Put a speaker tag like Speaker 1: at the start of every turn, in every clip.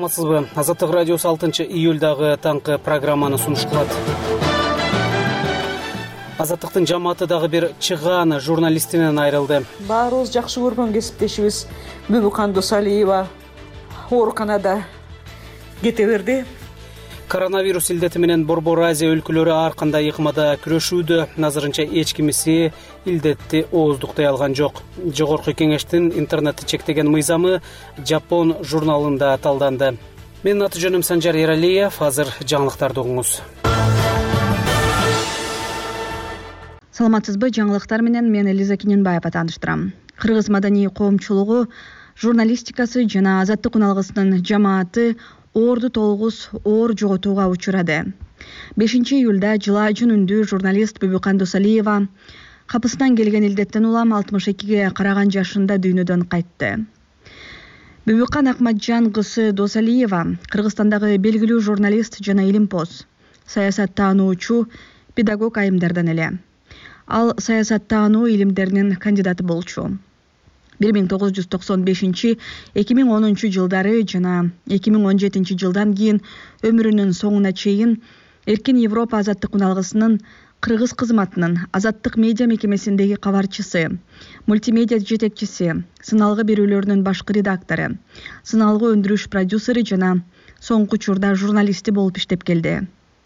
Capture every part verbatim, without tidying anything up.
Speaker 1: саламатсызбы? Азаттык радиосу алтынчы июлдагы таңкы программаны сунуш кылат. Азаттыктын жамааты дагы бир чыгаан журналистинен айрылды.
Speaker 2: Баарыбыз жакшы көргөн кесиптешибиз Бүбүкан Досалиева ооруканада кете берди.
Speaker 1: Коронавирус илдети менен Борбор Азия өлкөлөрү ар кандай ыкмада күрөшүүдө. Азырынча эч кимиси илдетти ооздуктай алган жок. Жогорку кеңештин интернетти чектеген мыйзамы Жапон журналында талданды. Менин аты жөнүм Санжар Эралиев. Азыр жаңылыктарды угуңуз.
Speaker 3: Саламатсызбы? Жаңылыктар менен мен Элиза Кененбаева тааныштырам. Кыргыз маданий коомчулугу журналистикасы жана азаттык уналгысынын жамааты оорду толгус оор жоготууга учурады. бешинчи июлда жылаа жүнүндүү журналист Бүбүкан Досалиева капысынан келген илдеттен улам алтымыш экиге караган жашында дүйнөдөн кайтты. Бүбүкан Акматжан кызы Досалиева Кыргызстандагы белгилүү журналист жана илимпоз, саясаттануучу, педагог айымдардан эле. Ал саясаттануу илимдеринин кандидаты болчу. бир миң тогуз жүз токсон бешинчи эки миң онунчу жылдары жана эки миң он жетинчи жылдан кийин өмүрүнүн соңуна чейин Эркин Европа азаттык уналгысынын Кыргыз кызматынын азаттык медиа мекемесиндеги кабарчысы, мультимедиа жетекчиси, сыналгы берүүлөрүнүн башкы редактору, сыналгы өндүрүш продюсери жана соңку учурда журналисти болуп иштеп келди.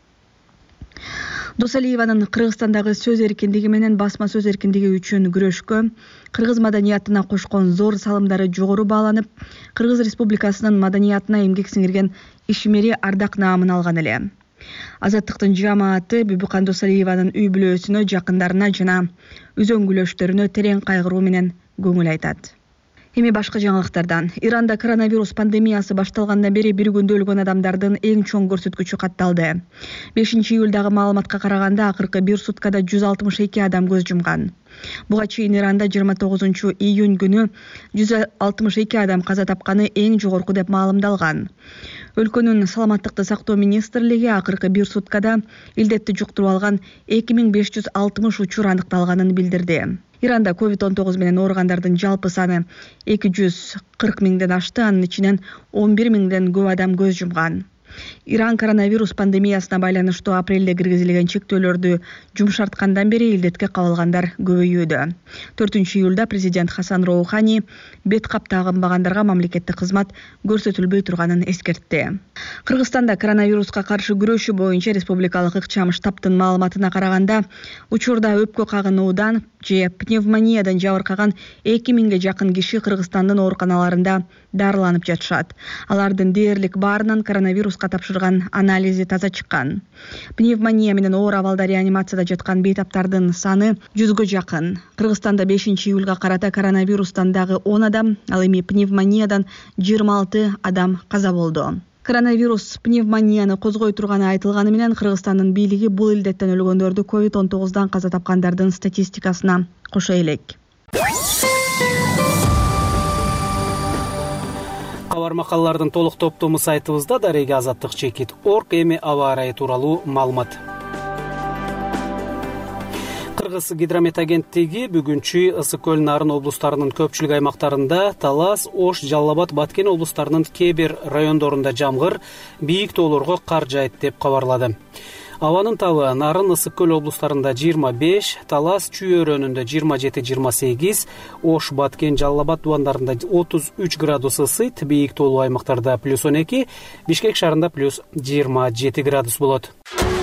Speaker 3: Досалиеванын Кыргызстандагы сөз эркиндиги менен басма сөз эркиндиги үчүн күрөшкө, кыргыз маданиятына кошкон зор салымдары жогору бааланып, Кыргыз Республикасынын маданиятына эмгек сиңирген ишмери ардак наамын алган эле. Азаттыктын жамааты Бүбүкан Досалиеванын үй бүлөсүнө, жакындарына жана үзөңгүлөштөрүнө терең кайгыруу менен көңүл айтат. Эми башка жаңылыктардан. Иранда коронавирус пандемиясы башталгандан бери бир күндө өлгөн адамдардын эң чоң көрсөткүчү катталды. бешинчи июлдагы маалыматка караганда акыркы бир суткада жүз алтымыш эки адам көз жумган. Буга чейин Иранда жыйырма тогузунчу июнь күнү жүз алтымыш эки адам каза тапканы эң жогорку деп маалымдалган. Өлкөнүн саламаттыкты сактоо министрлиги акыркы бир суткада илдетти жуктуруп алган эки миң беш жүз алтымыш учур аныкталганын билдирди. Иранда ковид он тогуз менен ооругандардын жалпы саны эки жүз кырк миңден ашты, анын ичинен он бир миңден көп адам көз жумган. Иран коронавирус пандемиясына байланыштуу апрелде киргизилген чектөөлөрдү жумшарткандан бери илдетке кабылгандар көбөйүүдө. төртүнчү июлда президент Хасан Роухани бет кап тагынбагандарга мамлекеттик кызмат көрсөтүлбөй турганын эскертти. Кыргызстанда коронавируска каршы күрөшүү боюнча республикалык ыкчам штабтын маалыматына караганда, учурда өпкө кагынуудан же пневмониядан жабыркаган эки миңге жакын киши Кыргызстандын ооруканаларында дарыланып жатышат. Алардын дээрлик баарынан коронавируска тапшырган анализи таза чыккан. Пневмония менен оор абалда реанимацияда жаткан бейтаптардын саны жүзгө жакын. Кыргызстанда бешинчи июлга карата коронавирустан дагы он адам, ал эми пневмониядан жыйырма алты адам каза болду. Коронавирус пневмонияны козгой турганы айтылганы менен Кыргызстандын бийлиги бул илдеттен өлгөндөрдү ковид он тогуздан каза тапкандардын статистикасына кошо элек.
Speaker 1: Кабар макалалардын толук топтому сайтыбызда дареги азаттык чекит точка орг эми аба ырайы тууралуу маалымат. Кыргыз гидромет агенттиги бүгүнчү Ысык көл Нарын облустарынын көпчүлүк аймактарында, Талас, Ош, Жалал Абад, Баткен облустарынын кээ бир райондорунда жамгыр, бийик тоолорго кар жаайт деп кабарлады. Абанын табы Нарын, Ысык көл облустарында жыйырма беш, Талас, Чүй өрөөнүндө жыйырма жети жыйырма сегиз, Ош, Баткен, Жалал Абад дубандарында отуз үч градус ысыйт, бийик тоолуу аймактарда плюс он эки, Бишкек шаарында плюс жыйырма жети градус болот.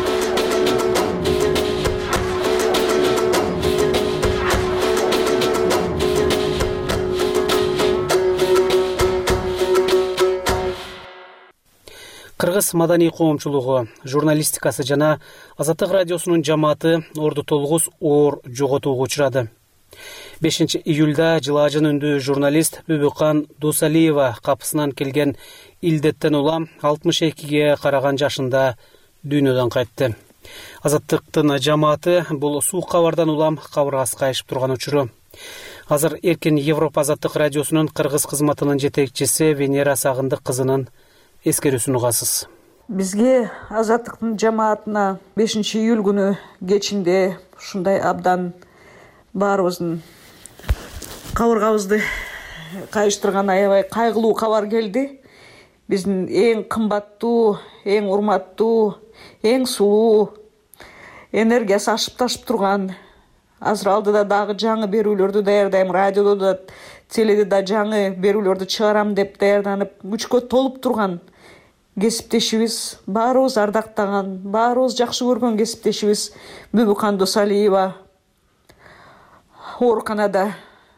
Speaker 1: Кыргыз маданий коомчулугу, журналистикасы жана Азаттык радиосунун жамааты орду толгус оор жоготууга учурады. бешинчи июлда жылаа жүнүндүү журналист Бүбүкан Досалиева капысынан келген илдеттен улам алтымыш экиге караган жашында дүйнөдөн кайтты. Азаттыктын жамааты бул суук кабардан улам кабыргасы кайышып турган учуру. Азыр Эркин Европа азаттык радиосунун кыргыз кызматынын жетекчиси Венера Сагындык кызынын эскерүүсүн угасыз.
Speaker 2: Бизге азаттыктын жамаатына бешинчи июль күнү кечинде ушундай абдан баарыбыздын кабыргабызды кайыштырган аябай кайгылуу кабар келди. биздин эң кымбаттуу, эң урматтуу, эң сулуу, энергиясы ашып ташып турган, азыр алдыда дагы жаңы берүүлөрдү даярдайм, радиодо да, теледе да жаңы берүүлөрдү чыгарам деп даярданып, күчкө толуп турган кесиптешибиз, баарыбыз ардактаган, баарыбыз жакшы көргөн кесиптешибиз Бүбүкан Досалиева ооруканада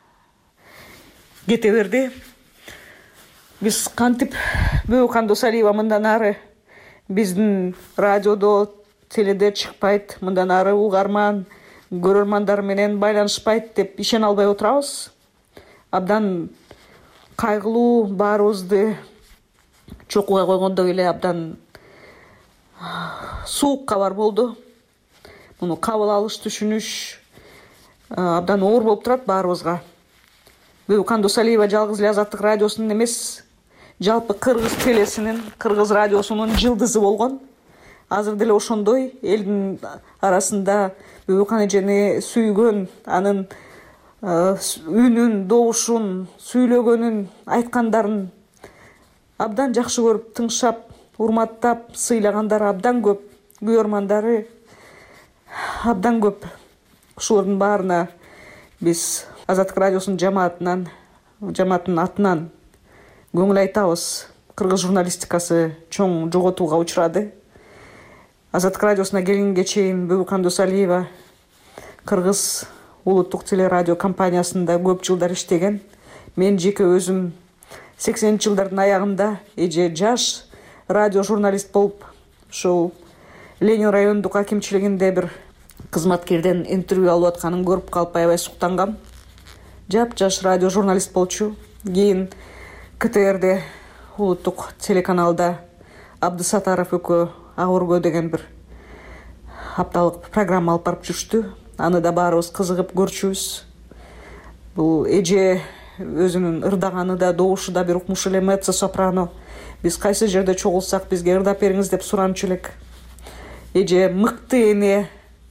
Speaker 2: кете берди. Биз кантип Бүбүкан Досалиева мындан ары биздин радиодо, теледе чыкпайт, мындан ары угарман, көрөрмандар менен байланышпайт деп ишене албай отурабыз. Абдан кайгылуу, баарыбызды чокуга койгондой эле абдан суук кабар болду. Муну кабыл алыш, түшүнүш абдан оор болуп турат баарыбызга. Бүбүкан Досалиева жалгыз эле Азаттык радиосунун эмес, жалпы кыргыз телесинин, кыргыз радиосунун жылдызы болгон. Азыр деле ошондой элдин арасында Бүбүкан эжени сүйгөн, анын үнүн, добушун, сүйлөгөнүн, айткандарын абдан жакшы көрүп, тыңшап, урматтап, сыйлагандар абдан көп, көрөрмандары абдан көп. Ушулардын баарына биз Азаттык радиосунун жамаатынан, жамааттын атынан көңүл айтабыз. Кыргыз журналистикасы чоң жоготууга учурады. Азаттык радиосуна келгенге чейин Бүбүкан Досалиева Кыргыз улуттук телерадио компаниясында көп жылдар иштеген. Мен жеке өзүм сексенинчи жылдардын аягында эже жаш радио журналист болуп, ушул Ленин райондук акимчилигинде бир кызматкерден интервью алып атканын көрүп калып аябай суктангам. Жап-жаш радио журналист болчу. Кийин ка тэ эрде улуттук телеканалда Абдысатаров экөө Агургө деген бир апталык программа алып барып жүрүштү. Аны да баарыбыз кызыгып көрчүбүз. Бул эже өзүнүн ырдаганы да, добушу да бир укмуш эле, меццо сопрано. Биз кайсы жерде чогулсак бизге ырдап бериңиз деп суранчу элек. Эже мыкты эне,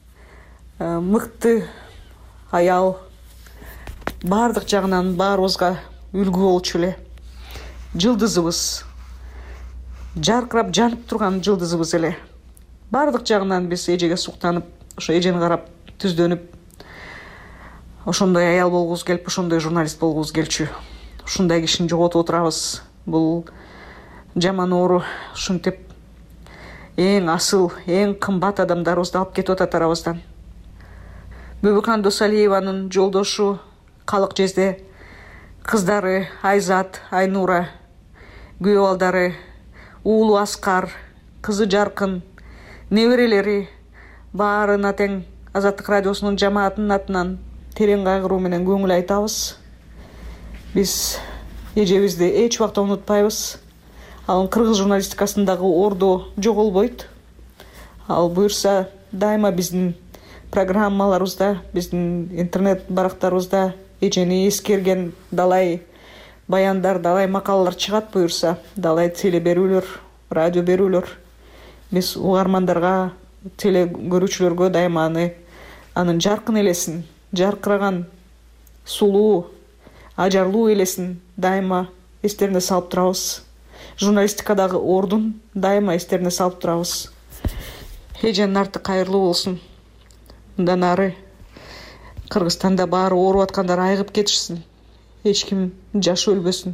Speaker 2: мыкты аял, баардык жагынан баарыбызга үлгү болчу эле. Жылдызыбыз, жаркырап жанып турган жылдызыбыз эле. Баардык жагынан биз эжеге суктанып, ошо эжени карап түздөнүп, ошондой аял болгубуз келип, ошондой журналист болгубуз келчү. Ушундай кишини жоготуп отурабыз. Бул жаман оору ушинтип эң асыл, эң кымбат адамдарыбызды алып кетип атат арабыздан. Бүбүкан Досалиеванын жолдошу, калык жезде кыздары Айзат, Айнура, күйөө балдары уулу Аскар, кызы Жаркын, неберелери баарына тең Азаттык радиосунун жамаатынын атынан терең кайгыруу менен көңүл айтабыз. Биз эжебизди эч убакта унутпайбыз. Ал кыргыз журналистикасындагы ордо жоголбойт. Ал буюрса дайыма биздин программаларыбызда, биздин интернет барактарыбызда эжени эскерген далай баяндар, далай макалалар чыгат буюрса, далай теле берүүлөр, радио берүүлөр. Биз угармандарга, теле көрүүчүлөргө дайыма аны анын жаркын элесин, жаркыраган, сулуу, ажарлуу элесин дайыма эстерине салып турабыз. Журналистикадагы ордун дайыма эстерине салып турабыз. Эженин арты кайырлуу болсун. Мындан ары Кыргызстанда баары ооруп аткандар айыгып кетишсин. Эч ким жаш өлбөсүн.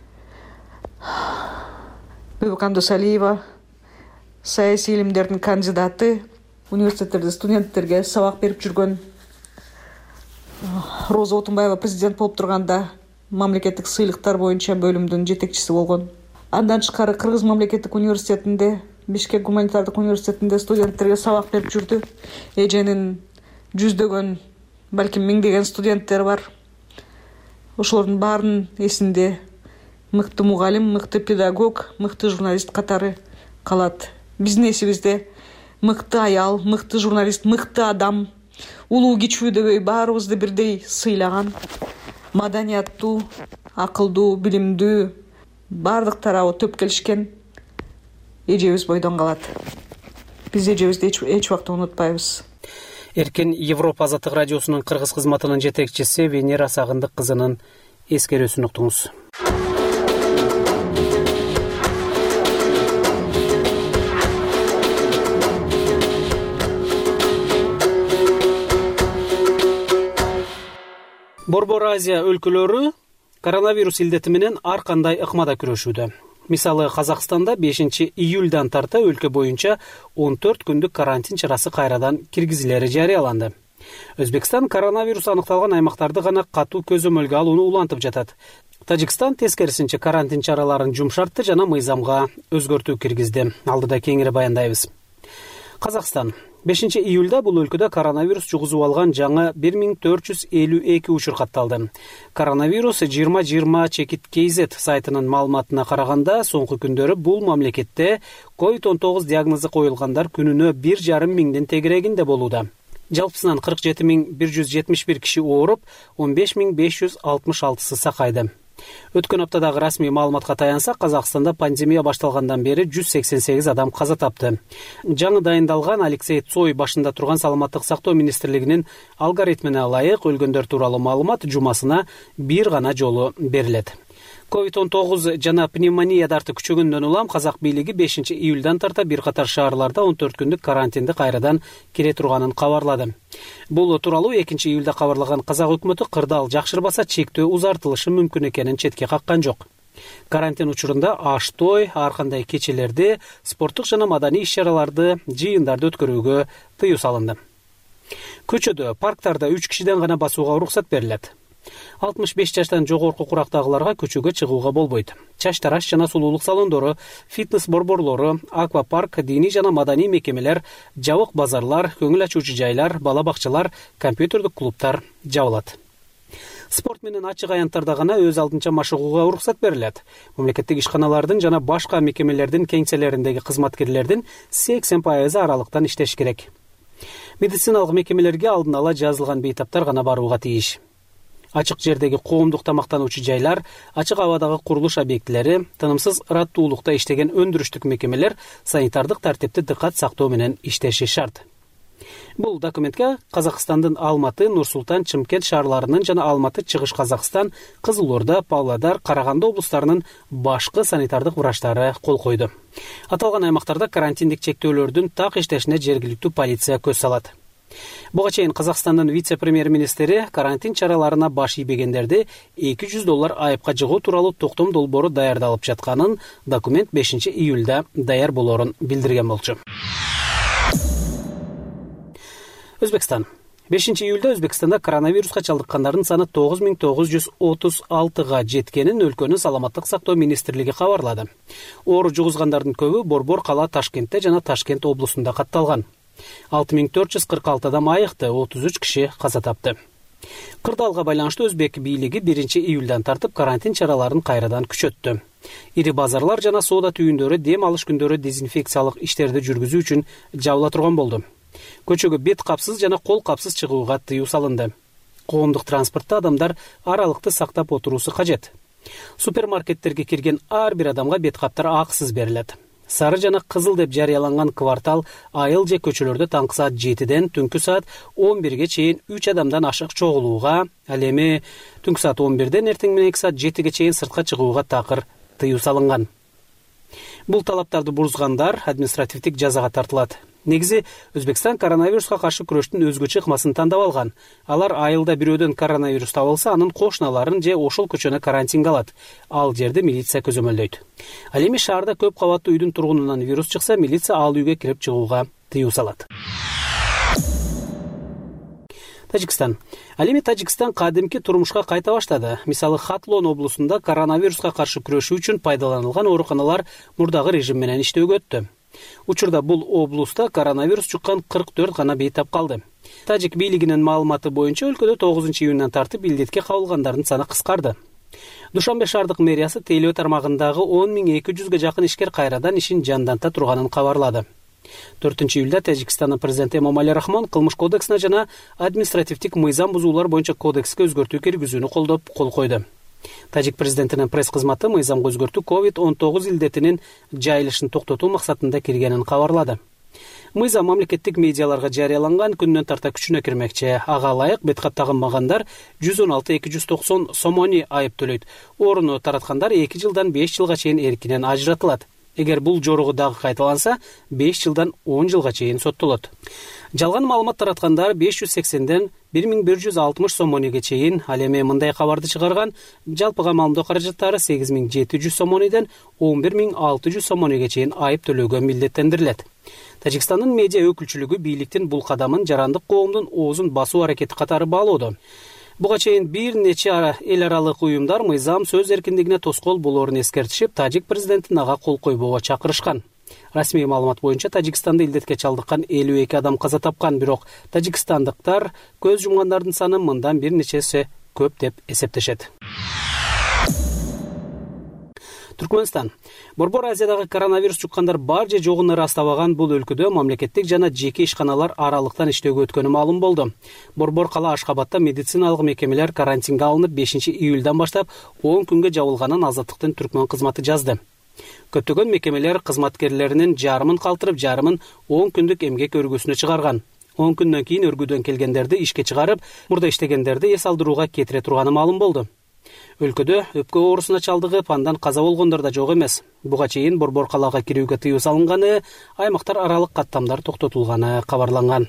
Speaker 2: Бүбүкан Досалиева саясий илимдердин кандидаты, университеттерде студенттерге сабак берип жүргөн. Роза Отунбаева президент болуп турганда мамлекеттик сыйлыктар боюнча бөлүмдүн жетекчиси болгон. Андан тышкары Кыргыз мамлекеттик университетинде, Бишкек гуманитардык университетинде студенттерге сабак берип жүрдү. Эженин жүздөгөн, балким миңдеген студенттери бар. Ошолордун баарынын эсинде мыкты мугалим, мыкты педагог, мыкты журналист катары калат. Биздин эсибизде мыкты аял, мыкты журналист, мыкты адам, улуу кичүү дебей баарыбызды бирдей сыйлаган, маданияттуу, акылдуу, билимдүү, баардык тарабы төп келишкен эжебиз бойдон калат. Биз эжебизди эч, эч убакта унутпайбыз.
Speaker 1: Эркин Европа Азаттык радиосунун кыргыз кызматынын жетекчиси Венера Сагындык кызынын эскерүүсүн уктуңуз. Борбор Азия өлкөлөрү коронавирус илдети менен ар кандай ыкмада күрөшүүдө. Мисалы, Казакстанда бешинчи июлдан тарта өлкө боюнча он төрт күндүк карантин чарасы кайрадан киргизилери жарыяланды. Өзбекстан коронавирус аныкталган аймактарды гана катуу көзөмөлгө алууну улантып жатат. Тажикстан тескерисинче карантин чараларын жумшартты жана мыйзамга өзгөртүү киргизди. Алдыда кеңири баяндайбыз. Казакстан бешинчи июлда бул өлкөдө коронавирус жугузуп алган жаңы бир миң төрт жүз элүү эки учур катталды. Коронавирус жыйырма жыйырма чекит кей зет сайтынын маалыматына караганда, соңку күндөрү бул мамлекетте ковид он тогуз диагнозу коюлгандар күнүнө бир жарым миңден тегерегинде болууда. Жалпысынан кырк жети миң бир жүз жетимиш бир киши ооруп, он беш миң беш жүз алтымыш алтысы сакайды. Өткөн аптадагы расмий маалыматка таянсак, Казакстанда пандемия башталгандан бери жүз сексен сегиз адам каза тапты. Жаңы дайындалган Алексей Цой башында турган Саламаттык сактоо министрлигинин алгоритмине ылайык өлгөндөр тууралуу маалымат жумасына бир гана жолу берилет. ковид он тогуз жана пневмония дарты күчөгөндөн улам казак бийлиги бешинчи июлдан тарта бир катар шаарларда он төрт күндүк карантинди кайрадан кире турганын кабарлады. Бул тууралуу экинчи июлда кабарлаган казак өкмөтү кырдаал жакшырбаса чектөө узартылышы мүмкүн экенин четке каккан жок. Карантин учурунда аш той, ар кандай кечелерди, спорттук жана маданий иш-чараларды, жыйындарды өткөрүүгө тыюу салынды. Көчөдө, парктарда үч кишиден гана басууга уруксат берилет. алтымыш беш жаштан жогорку курактагыларга көчөгө чыгууга болбойт. Чач тараш жана сулуулук салондору, фитнес борборлору, аквапарк, диний жана маданий мекемелер, жабык базарлар, көңүл ачуучу жайлар, бала бакчалар, компьютердик клубтар жабылат. Спорт менен ачык аянттарда гана өз алдынча машыгууга уруксат берилет. Мамлекеттик ишканалардын жана башка мекемелердин кеңселериндеги кызматкерлердин сексен пайызы аралыктан иштеш керек. Медициналык мекемелерге алдын ала жазылган бейтаптар гана барууга тийиш. Ачык жердеги коомдук тамактануучу жайлар, ачык абадагы курулуш объектилери, тынымсыз ыраттуулукта иштеген өндүрүштүк мекемелер санитардык тартипти дыккат сактоо менен иштеши шарт. Бул документке Казакстандын Алматы, Нур-Султан, Чымкент шаарларынын жана Алматы, Чыгыш Казакстан, Кызыл Орда, Павлодар, Караганды облустарынын башкы санитардык врачтары кол койду. Аталган аймактарда карантиндик чектөөлөрдүн так иштешине жергиликтүү полиция көз салат. Буга чейин Казакстандын вице-премьер-министри карантин чараларына баш ийбегендерди эки жүз доллар айыпка жыгуу тууралуу токтом долбоору даярдалып жатканын документ бешинчи июлда даяр болоорун билдирген болчу. Өзбекстан. бешинчи июлда Өзбекстанда коронавируска чалдыккандардын саны тогуз миң тогуз жүз отуз алтыга жеткенин өлкөнүн Саламаттык сактоо министрлиги кабарлады. Оору жугузгандардын көбү Борбор кала Ташкентте жана Ташкент облусунда катталган. алты миң төрт жүз кырк алты адам айыкты, отуз үч киши каза тапты. Кырдаалга байланыштуу Өзбек бийлиги биринчи июлдан тартып карантин чараларын кайрадан күчөттү. Ири базарлар жана соода түйүндөрү дем алыш күндөрү дезинфекциялык иштерди жүргүзүү үчүн жабыла турган болду. Көчөгө бет капсыз жана кол капсыз чыгууга тыюу салынды. Коомдук транспортто адамдар аралыкты сактап отуруусу кажет. Супермаркеттерге кирген ар бир адамга бет каптар акысыз берилет. Сары жана кызыл деп жарыяланган квартал айыл же көчөлөрдө таңкы саат жетиден түнкү саат он бирге чейин үч адамдан ашык чогулууга, ал эми түнкү саат он бирден эртең мененки саат жетиге чейин сыртка чыгууга такыр тыюу салынган. Бул талаптарды бузгандар административдик жазага тартылат. Негизи Өзбекстан коронавируска каршы күрөштүн өзгөчө ыкмасын тандап алган. Алар айылда бирөөдөн коронавирус табылса, анын кошуналарын же ошол көчөнө карантинге алат. Ал жерди милиция көзөмөлдөйт. Ал эми шаарда көп кабаттуу үйдүн тургунунан вирус чыкса, милиция ал үйгө кирип чыгууга тыюу салат. Тажикстан. Ал эми Тажикстан кадимки турмушка кайта баштады. Мисалы, Хатлон облусунда коронавируска каршы күрөшүү үчүн пайдаланылган ооруканалар мурдагы режим менен иштөөгө өттү. Учурда бул облуста коронавирус чуккан кырк төрт гана бейтап калды. Тажик бийлигинин маалыматы боюнча өлкөдө тогузунчу июндан тартып илдетке кабылгандардын саны кыскарды. Душанбе шаардык мэриясы тейлөө тармагындагы он миң эки жүзгө жакын ишкер кайрадан ишин жанданта турганын кабарлады. төртүнчү июлда Тажикстандын президенти Эмомали Рахмон кылмыш кодексине жана административдик мыйзам бузуулар боюнча кодекске өзгөртүү киргизүүнү колдоп кол койду. Тажик президентинин пресс кызматы мыйзамга өзгөртүү ковид он тогуз илдетинин жайылышын токтотуу максатында киргенин кабарлады. Мыйзам мамлекеттик медиаларга жарыяланган күндөн тарта күчүнө кирмекчи. Ага ылайык беткап тагынбагандар жүз он алты эки жүз токсон сомони айып төлөйт. Орунду тараткандар эки жылдан беш жылга чейин эркинен ажыратылат. Эгер бул жоругу дагы кайталанса, беш жылдан он жылга чейин соттолот. Жалган маалымат тараткандар беш жүз сексенден бир миң бир жүз алтымыш сом монеге чейин, ал эми мындай кабарды чыгарган жалпыга маалымдоо каражаттары сегиз миң жети жүз сом монеден он бир миң алты жүз сом монеге чейин айып төлөөгө милдеттендирилет. Тажикстандын медиа өкүлчүлүгү бийликтин бул кадамын жарандык коомдун оозун басуу аракети катары баалоодо. Буга чейин бир нече эл аралык уюмдар мыйзам сөз эркиндигине тоскоол болоорун эскертишип, тажик президентин ага кол койбоого чакырышкан. Расмий маалымат боюнча Тажикстанда илдетке чалдыккан элүү эки адам каза тапкан, бирок тажикстандыктар көз жумгандардын саны мындан бир нече эсе көп деп эсептешет. Түркмөнстан. Борбор Азиядагы коронавирус жуккандар бар же жогун ырастабаган бул өлкөдө мамлекеттик жана жеке ишканалар аралыктан иштөөгө өткөнү маалым болду. Борбор кала Ашкабадта медициналык мекемелер карантинге алынып, бешинчи июлдан баштап он күнгө жабылганын Азаттыктын түркмөн кызматы жазды. Көптөгөн мекемелер кызматкерлеринин жарымын калтырып, жарымын он күндүк эмгек өргүсүнө чыгарган. он күндөн кийин өргүүдөн келгендерди ишке чыгарып, мурда иштегендерди эс алдырууга кетире турганы маалым болду. Өлкөдө өпкө оорусуна чалдыгып, андан каза болгондор да жок эмес. Буга чейин борбор калаага кирүүгө тыюу салынганы, аймактар аралык каттамдар токтотулганы кабарланган.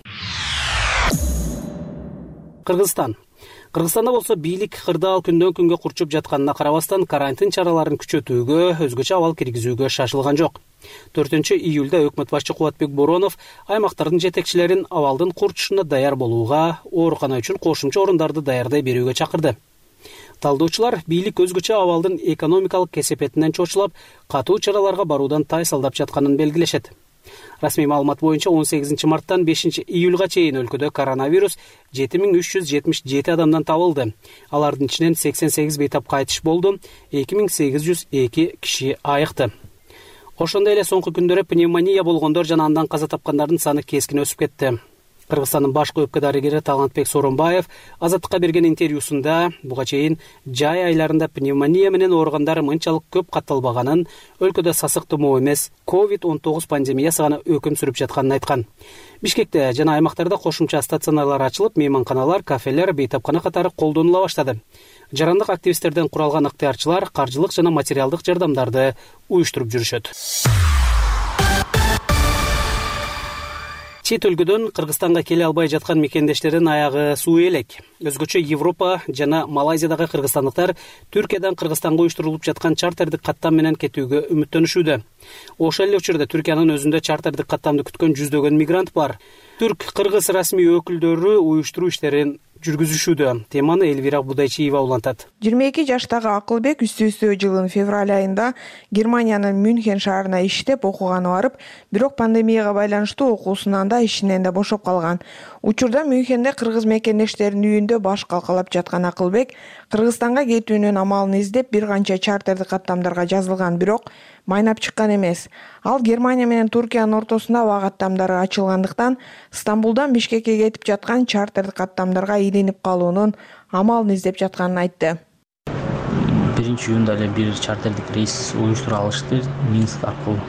Speaker 1: Кыргызстан. Кыргызстанда болсо бийлик кырдаал күндөн күнгө курчуп жатканына карабастан карантин чараларын күчөтүүгө, өзгөчө абал киргизүүгө шашылган жок. төртүнчү июлда өкмөт башчы Кубатбек Боронов аймактардын жетекчилерин абалдын курчушуна даяр болууга, оорукана үчүн кошумча орундарды даярдай берүүгө чакырды. Талдоочулар бийлик өзгөчө абалдын экономикалык кесепетинен чочулап, катуу чараларга баруудан тайсалдап жатканын белгилешет. Расмий маалымат боюнча он сегизинчи марттан бешинчи июлга чейин өлкөдө коронавирус жети миң үч жүз жетимиш жети адамдан табылды. Алардын ичинен сексен сегиз бейтап кайтыш болду, эки миң сегиз жүз эки киши айыкты. Ошондой эле соңку күндөрү пневмония болгондор жана андан каза тапкандардын саны кескин өсүп кетти. Кыргызстандын башкы өпкө дарыгери Талантбек Сооронбаев Азаттыкка берген интервьюсунда буга чейин жай айларында пневмония менен ооругандар мынчалык көп катталбаганын, өлкөдө сасык тумоо эмес, ковид он тогуз пандемиясы гана өкүм сүрүп жатканын айткан. Бишкекте жана аймактарда кошумча стационарлар ачылып, мейманканалар, кафелер, бейтапкана катары колдонула баштады. Жарандык активисттерден куралган ыктыярчылар каржылык жана материалдык жардамдарды уюштуруп жүрүшөт. Чет өлкөдөн Кыргызстанга келе албай жаткан мекендештердин аягы суу элек. Өзгөчө Европа жана Малайзиядагы кыргызстандыктар Түркиядан Кыргызстанга уюштурулуп жаткан чартердик каттам менен кетүүгө үмүттөнүшүүдө. Ошол эле учурда Түркиянын өзүндө чартердик каттамды күткөн жүздөгөн мигрант бар. Түрк-кыргыз расмий өкүлдөрү уюштуруу иштерин жүргүзүшүүдө. Теманы Элвира Будайчиева улантат.
Speaker 4: жыйырма эки жаштагы Акылбек үстү-үстү жылдын февраль айында Германиянын Мюнхен шаарына иштеп окуганы барып, бирок пандемияга байланыштуу окуусунан да ишинен да бошоп калган. Учурда Мюнхенде кыргыз мекендештеринин үйүндө баш калкалап жаткан Акылбек Кыргызстанга кетүүнүн амалын издеп бир канча чартердик каттамдарга жазылган, бирок майнап чыккан эмес. Ал Германия менен Туркиянын ортосунда аба каттамдары ачылгандыктан Стамбулдан Бишкекке кетип жаткан чартердик каттамдарга илинип калуунун амалын издеп жатканын айтты.
Speaker 5: биринчи июнда эле бир чартердик рейс уюштура алышты Минск аркылуу.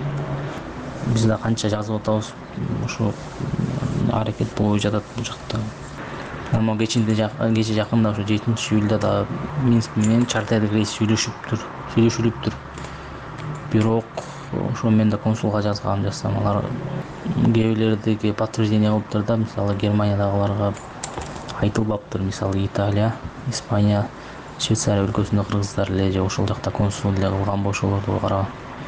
Speaker 5: Биз да канча жазып атабыз, ошо аракет болуп жатат бул жакта. Эми кечинде кече жакында ошо жетинчи июлда да Минск менен чартердик рейс сүйлөшүптүр, сүйлөшүлүптүр. Бирок ошо мен да консулга жазгам, жазсам алар кээ бирлердеги подтверждение кылыптыр да, мисалы Германиядагыларга айтылбаптыр, мисалы Италия, Испания, Швейцария өлкөсүндө кыргыздар эле же ошол жакта консул эле кылган бошолорду караган.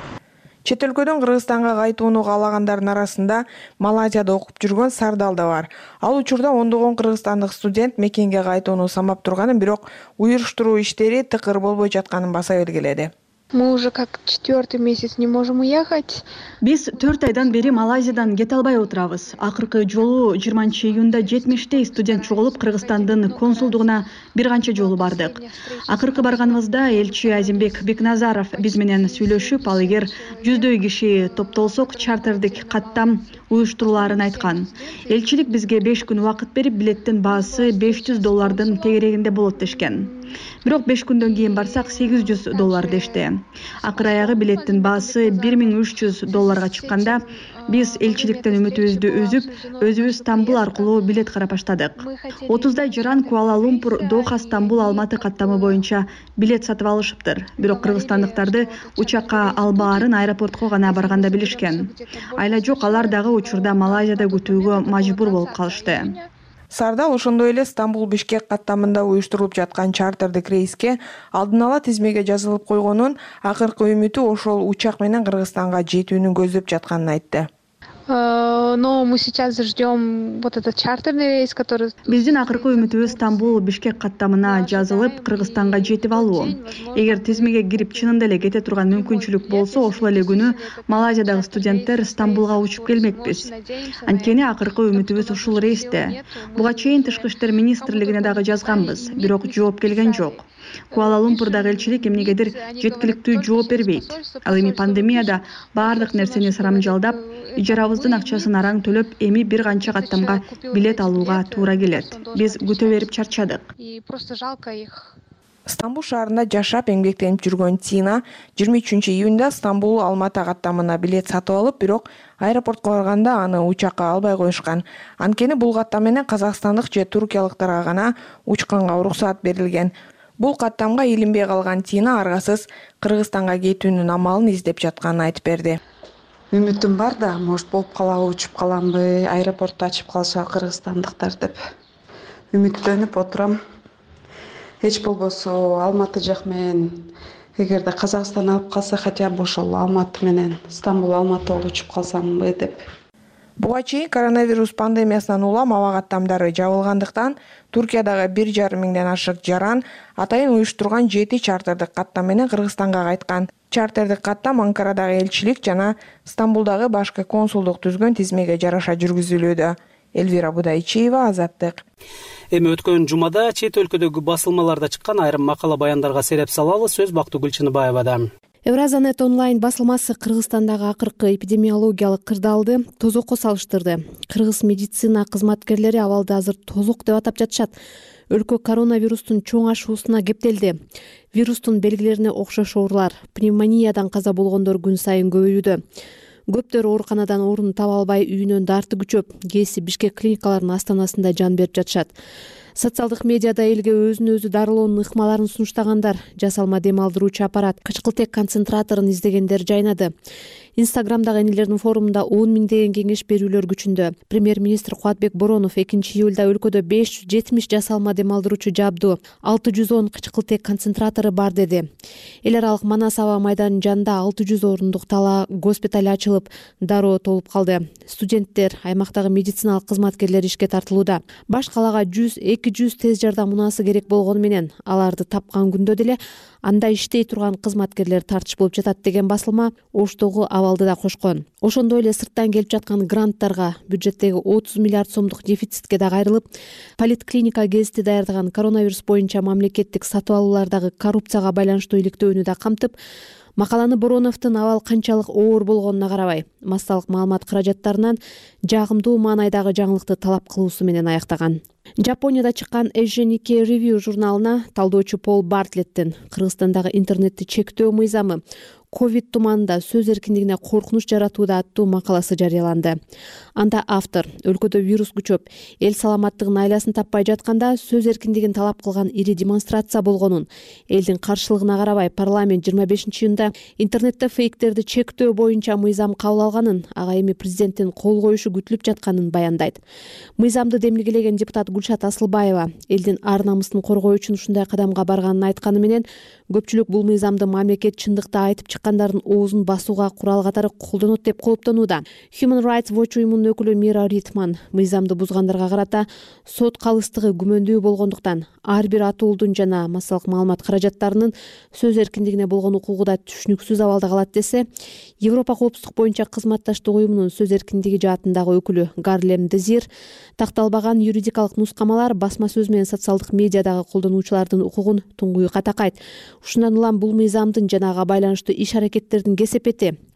Speaker 4: Чет өлкөдөн Кыргызстанга кайтууну каалагандардын арасында Малайзияда окуп жүргөн Сардал да бар. Ал учурда ондогон кыргызстандык студент мекенге кайтууну самап турганын, бирок уюштуруу иштери тыкыр болбой жатканын баса белгиледи.
Speaker 6: Мы уже как четвертый месяц не можем уехать.
Speaker 3: Биз төрт айдан бери Малайзиядан кете албай отурабыз. Акыркы жолу жыйырманчы июнда жетимиштей студент чогулуп Кыргызстандын консулдугуна бир канча жолу бардык. Акыркы барганыбызда элчи Азимбек Бекназаров биз менен сүйлөшүп, ал эгер жүздөй киши топтолсок чартердик каттам уюштурулаарын айткан. Элчилик бизге беш күн убакыт берип, билеттин баасы беш жүз доллардын тегерегинде болот дешкен. бирок беш күндөн кийин барсак сегиз жүз доллар дешти. Акыр аягы билеттин баасы бир миң үч жүз долларга чыкканда биз элчиликтен үмүтүбүздү үзүп, өзүбүз Стамбул аркылуу билет карап баштадык. отуздай жаран Куала-Лумпур, Доха, Стамбул, Алматы каттамы боюнча билет сатып алышыптыр. Бирок кыргызстандыктарды учакка албаарын аэропортко гана барганда билишкен. Айла жок, алар дагы учурда Малайзияда күтүүгө мажбур болуп калышты.
Speaker 4: Сардал ошондой эле Стамбул Бишкек каттамында уюштурулуп жаткан чартердик рейске алдын ала тизмеге жазылып койгонун, акыркы үмүтү ошол учак менен Кыргызстанга жетүүнү көздөп жатканын айтты.
Speaker 6: Но мы сейчас ждем вот этот чартерный рейс, который...
Speaker 3: Биздин акыркы үмүтүбүз Стамбул Бишкек каттамына жазылып Кыргызстанга жетип алуу. Эгер тизмеге кирип чынында эле кете турган мүмкүнчүлүк болсо, ошол эле күнү Малайзиядагы студенттер Стамбулга учуп келмекпиз. Анткени акыркы үмүтүбүз ушул рейсте. Буга чейин Тышкы иштер министрлигине дагы жазганбыз, бирок жооп келген жок. Куала-Лумпурдагы элчилик эмнегедир жеткиликтүү жооп бербейт. Ал эми пандемияда баардык нерсени сарамжалдап, ижарабыздын акчасын араң төлөп, эми бир канча каттамга билет алууга туура келет. Биз күтө берип чарчадык.
Speaker 4: Стамбул шаарында жашап эмгектенип жүргөн Тина жыйырма үчүнчү июнда Стамбул Алматы каттамына билет сатып алып, бирок аэропортко барганда аны учакка албай коюшкан. Анткени бул каттам менен казакстандык же туркиялыктарга гана учканга уруксаат берилген. Бул каттамга илинбей калган Тина аргасыз Кыргызстанга кетүүнүн амалын издеп жатканын айтып берди.
Speaker 7: Үмүтүм бар да, может болуп калабы, учуп каламбы, аэропортто ачып калса кыргызстандыктар деп үмүттөнүп отурам. Эч болбосо Алматы жак менен, эгерде Казакстан алып калса, хотя бы ошол Алматы менен Стамбул Алматы болуп учуп калсамбы деп.
Speaker 4: Буга чейин коронавирус пандемиясынан улам аба каттамдары жабылгандыктан Туркиядагы бир жарым миңден ашык жаран атайын уюштурган жети чартердик каттам менен Кыргызстанга кайткан. Чартердик каттам Анкарадагы элчилик жана Стамбулдагы башкы консулдук түзгөн тизмеге жараша жүргүзүлүүдө. Элвира Будайчиева, Азаттык.
Speaker 1: Эми өткөн жумада чет өлкөдөгү басылмаларда чыккан айрым макала баяндарга сереп салалы, сөз Бактуу Гүлчыныбаевада.
Speaker 8: Евразанет онлайн басылмасы Кыргызстандагы акыркы эпидемиологиялык кырдаалды тозокко салыштырды. Кыргыз медицина кызматкерлери абалды азыр тозок деп атап жатышат. Өлкө коронавирустун чоң ашуусуна кептелди. Вирустун белгилерине окшош оорулар, пневмониядан каза болгондор күн сайын көбөйүүдө. Көптөр ооруканадан орун таба албай үйүнөн дарты күчөп, кээси Бишкек клиникаларынын астанасында жан берип жатышат. Социалдык медиада элге өзүн өзү дарылоонун ыкмаларын сунуштагандар, жасалма дем алдыруучу аппарат, кычкылтек концентраторун издегендер жайнады. Инстаграмдагы энелердин форумунда он миңдеген кеңеш берүүлөр күчүндө. Премьер-министр Кубатбек Боронов экинчи июлда өлкөдө беш жүз жетимиш жасалма дем алдыруучу жабдуу, алты жүз он кычкылтек концентратору бар деди. Эл аралык Манас аба майданынын жанында алты жүз орундук тала госпиталь ачылып, дароо толуп калды. Студенттер, аймактагы медициналык кызматкерлер ишке тартылууда. Баш калаага жүз эки жүз тез жардам унаасы керек болгону менен аларды тапкан күндө деле анда иштей турган кызматкерлер тартыш болуп жатат деген басылма оштогу абалды да кошкон. Ошондой эле сырттан келип жаткан гранттарга, бюджеттеги отуз миллиард сомдук дефицитке дагы айрылып, политклиника гезити даярдаган коронавирус боюнча мамлекеттик сатып алуулардагы коррупцияга байланыштуу иликтөөнү да камтып, макаланы Бороновдун абал канчалык оор болгонуна карабай, массалык маалымат каражаттарынан жагымдуу маанайдагы жаңылыкты талап кылуусу менен аяктаган. Жапонияда чыккан Asian Nikkei Review журналына талдоочу Пол Бартлеттин Кыргызстандагы интернетти чектөө мыйзамы ковид туманында сөз эркиндигине коркунуч жаратууда аттуу макаласы жарыяланды. Анда автор өлкөдө вирус күчөп, эл саламаттыгынын айласын таппай жатканда сөз эркиндигин талап кылган ири демонстрация болгонун, элдин каршылыгына карабай парламент жыйырма бешинчи июнда интернетте фейктерди чектөө боюнча мыйзам кабыл алганын, ага эми президенттин кол коюшу күтүлүп жатканын баяндайт. Мыйзамды демилгелеген депутат Гүлшат Асылбаева элдин ар намысын коргоо үчүн ушундай кадамга барганын айтканы менен, көпчүлүк бул мыйзамды мамлекет чындыкта айтып чыккандардын оозун басууга курал катары колдонот деп кооптонууда. Human Rights Watch уюмунун өкүлү Мира Ритман мыйзамды бузгандарга карата сот калыстыгы күмөндүү болгондуктан ар бир атуулдун жана массалык маалымат каражаттарынын сөз эркиндигине болгон укугу да түшүнүксүз абалда калат десе, Европа коопсуздук боюнча кызматташтык уюмунун сөз эркиндиги жаатындагы өкүлү Гарлем Дезир такталбаган юридикалык нускамалар басма сөз менен социалдык медиадагы колдонуучулардын укугун туңгуюкка такайт. Ушундан улам бул мыйзамдын жана ага байланыштуу иш аракеттердин кесепети,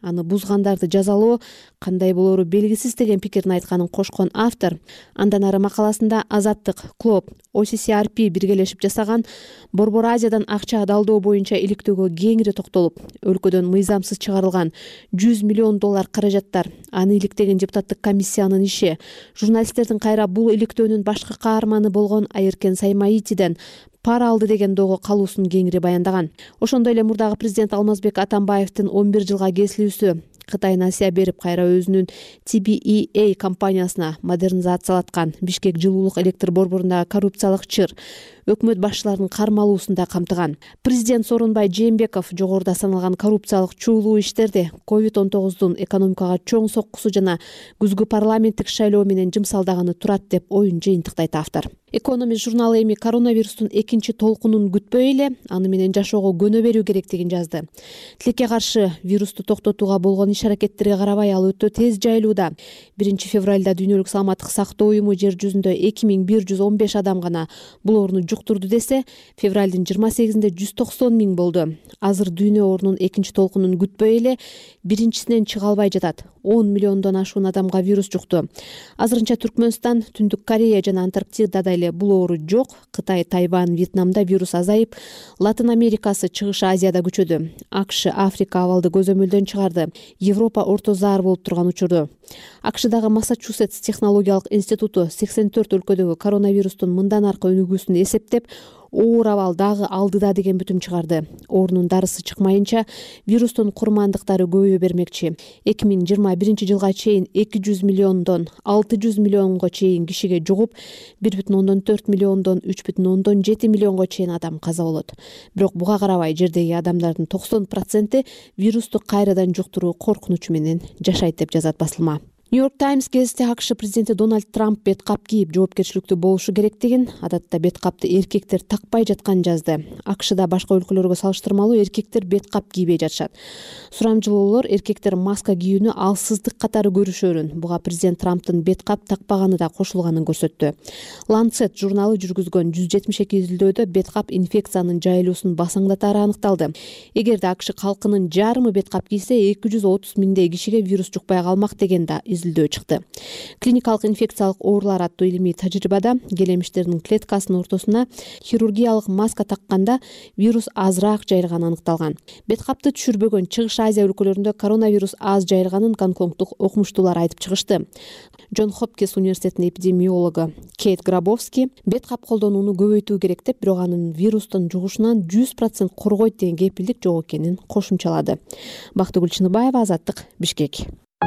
Speaker 8: аны бузгандарды жазалоо кандай болору белгисиз деген пикирин айтканын кошкон автор андан ары макаласында Азаттык, Клоб, о си си ар пи биргелешип жасаган Борбор Азиядан акча далдоо боюнча иликтөөгө кеңири токтолуп, өлкөдөн мыйзамсыз чыгарылган жүз миллион доллар каражаттар, аны иликтеген депутаттык комиссиянын иши, журналисттердин кайра бул иликтөөнүн башкы каарманы болгон Айыркен Саймаитиден пара алды деген доого калуусун кеңири баяндаган. Ошондой эле мурдагы президент Алмазбек Атамбаевдин он бир жылга кесилүүсү Кытай насыя берип кайра өзүнүн ти би и эй компаниясына модернизациялаткан Бишкек жылуулук электр борборундагы коррупциялык чыр өкмөт башчыларынын кармалуусунда камтыган. Президент Сооронбай Жээнбеков жогоруда саналган коррупциялык чуулуу иштерди ковид он тогуздун экономикага чоң соккусу жана күзгү парламенттик шайлоо менен жымсалдаганы турат деп оюн жыйынтыктайт автор. Экономист журналы эми коронавирустун экинчи толкунун күтпөй эле аны менен жашоого көнө берүү керектигин жазды. Тилекке каршы вирусту токтотууга болгон иш-аракеттерге карабай ал өтө тез жайылууда. биринчи февралда Дүйнөлүк саламаттык сактоо уюму жер жүзүндө эки миң бир жүз он беш адам гана бул ооруну жуктурду десе, февралдын жыйырма сегизинде жүз токсон миң болду. Азыр дүйнө оорунун экинчи толкунун күтпөй эле биринчисинен чыга албай жатат. он миллиондон ашуун адамга вирус жукту. Азырынча Түркмөнстан, Түндүк Корея жана Антарктидада эле бул оору жок. Кытай, Тайвань, Вьетнамда вирус азайып, Латын Америкасы, Чыгыш Азияда күчөдү. АКШ Африка абалды көзөмөлдөн чыгарды. Европа орто заар болуп турган учурду. АКШдагы Массачусетс технологиялык институту сексен төрт өлкөдөгү коронавирустун мындан аркы өнүгүүсүн эсептеп, оор абал дагы алдыда деген бүтүм чыгарды. Оорунун дарысы чыкмайынча вирустун курмандыктары көбөйө бермекчи. эки миң жыйырма биринчи жылга чейин эки жүз миллиондон алты жүз миллионго чейин кишиге жугуп, бир бүтүн ондон төрт миллиондон үч бүтүн ондон жети миллионго чейин адам каза болот. Бирок буга карабай жердеги адамдардын токсон проценти вирусту кайрадан жуктуруу коркунучу менен жашайт деп жазат басылма. Нью-Йорк Таймс гезити АКШ президенти Дональд Трамп бет кап кийип жоопкерчиликтүү болушу керектигин, адатта бет капты эркектер такпай жатканын жазды. АКШда башка өлкөлөргө салыштырмалуу эркектер бет кап кийбей жатышат. Сурамжылоолор эркектер маска кийүүнү алсыздык катары көрүшөрүн, буга президент Трамптын бет кап такпаганы да кошулганын көрсөттү. Lancet журналы жүргүзгөн жүз жетимиш эки изилдөөдө бет кап инфекциянын жайылуусун басаңдатары аныкталды. Эгерде АКШ калкынын жарымы бет кап кийсе, эки жүз отуз миңдей кишиге вирус жукпай калмак деген да изилдөө чыкты. Клиникалык инфекциялык оорулар аттуу илимий тажрыйбада келемиштердин клеткасынын ортосуна хирургиялык маска такканда вирус азыраак жайылганы аныкталган. Бет капты түшүрбөгөн Чыгыш Азия өлкөлөрүндө коронавирус аз жайылганын гонконгдук окумуштуулар айтып чыгышты. Джон Хопкинс университетинин эпидемиологу Кейт Грабовски бет кап колдонууну көбөйтүү керек деп, бирок анын вирустун жугушунан жүз процент коргойт деген кепилдик жок экенин кошумчалады. Бактыгүл Чыныбаева, Азаттык, Бишкек.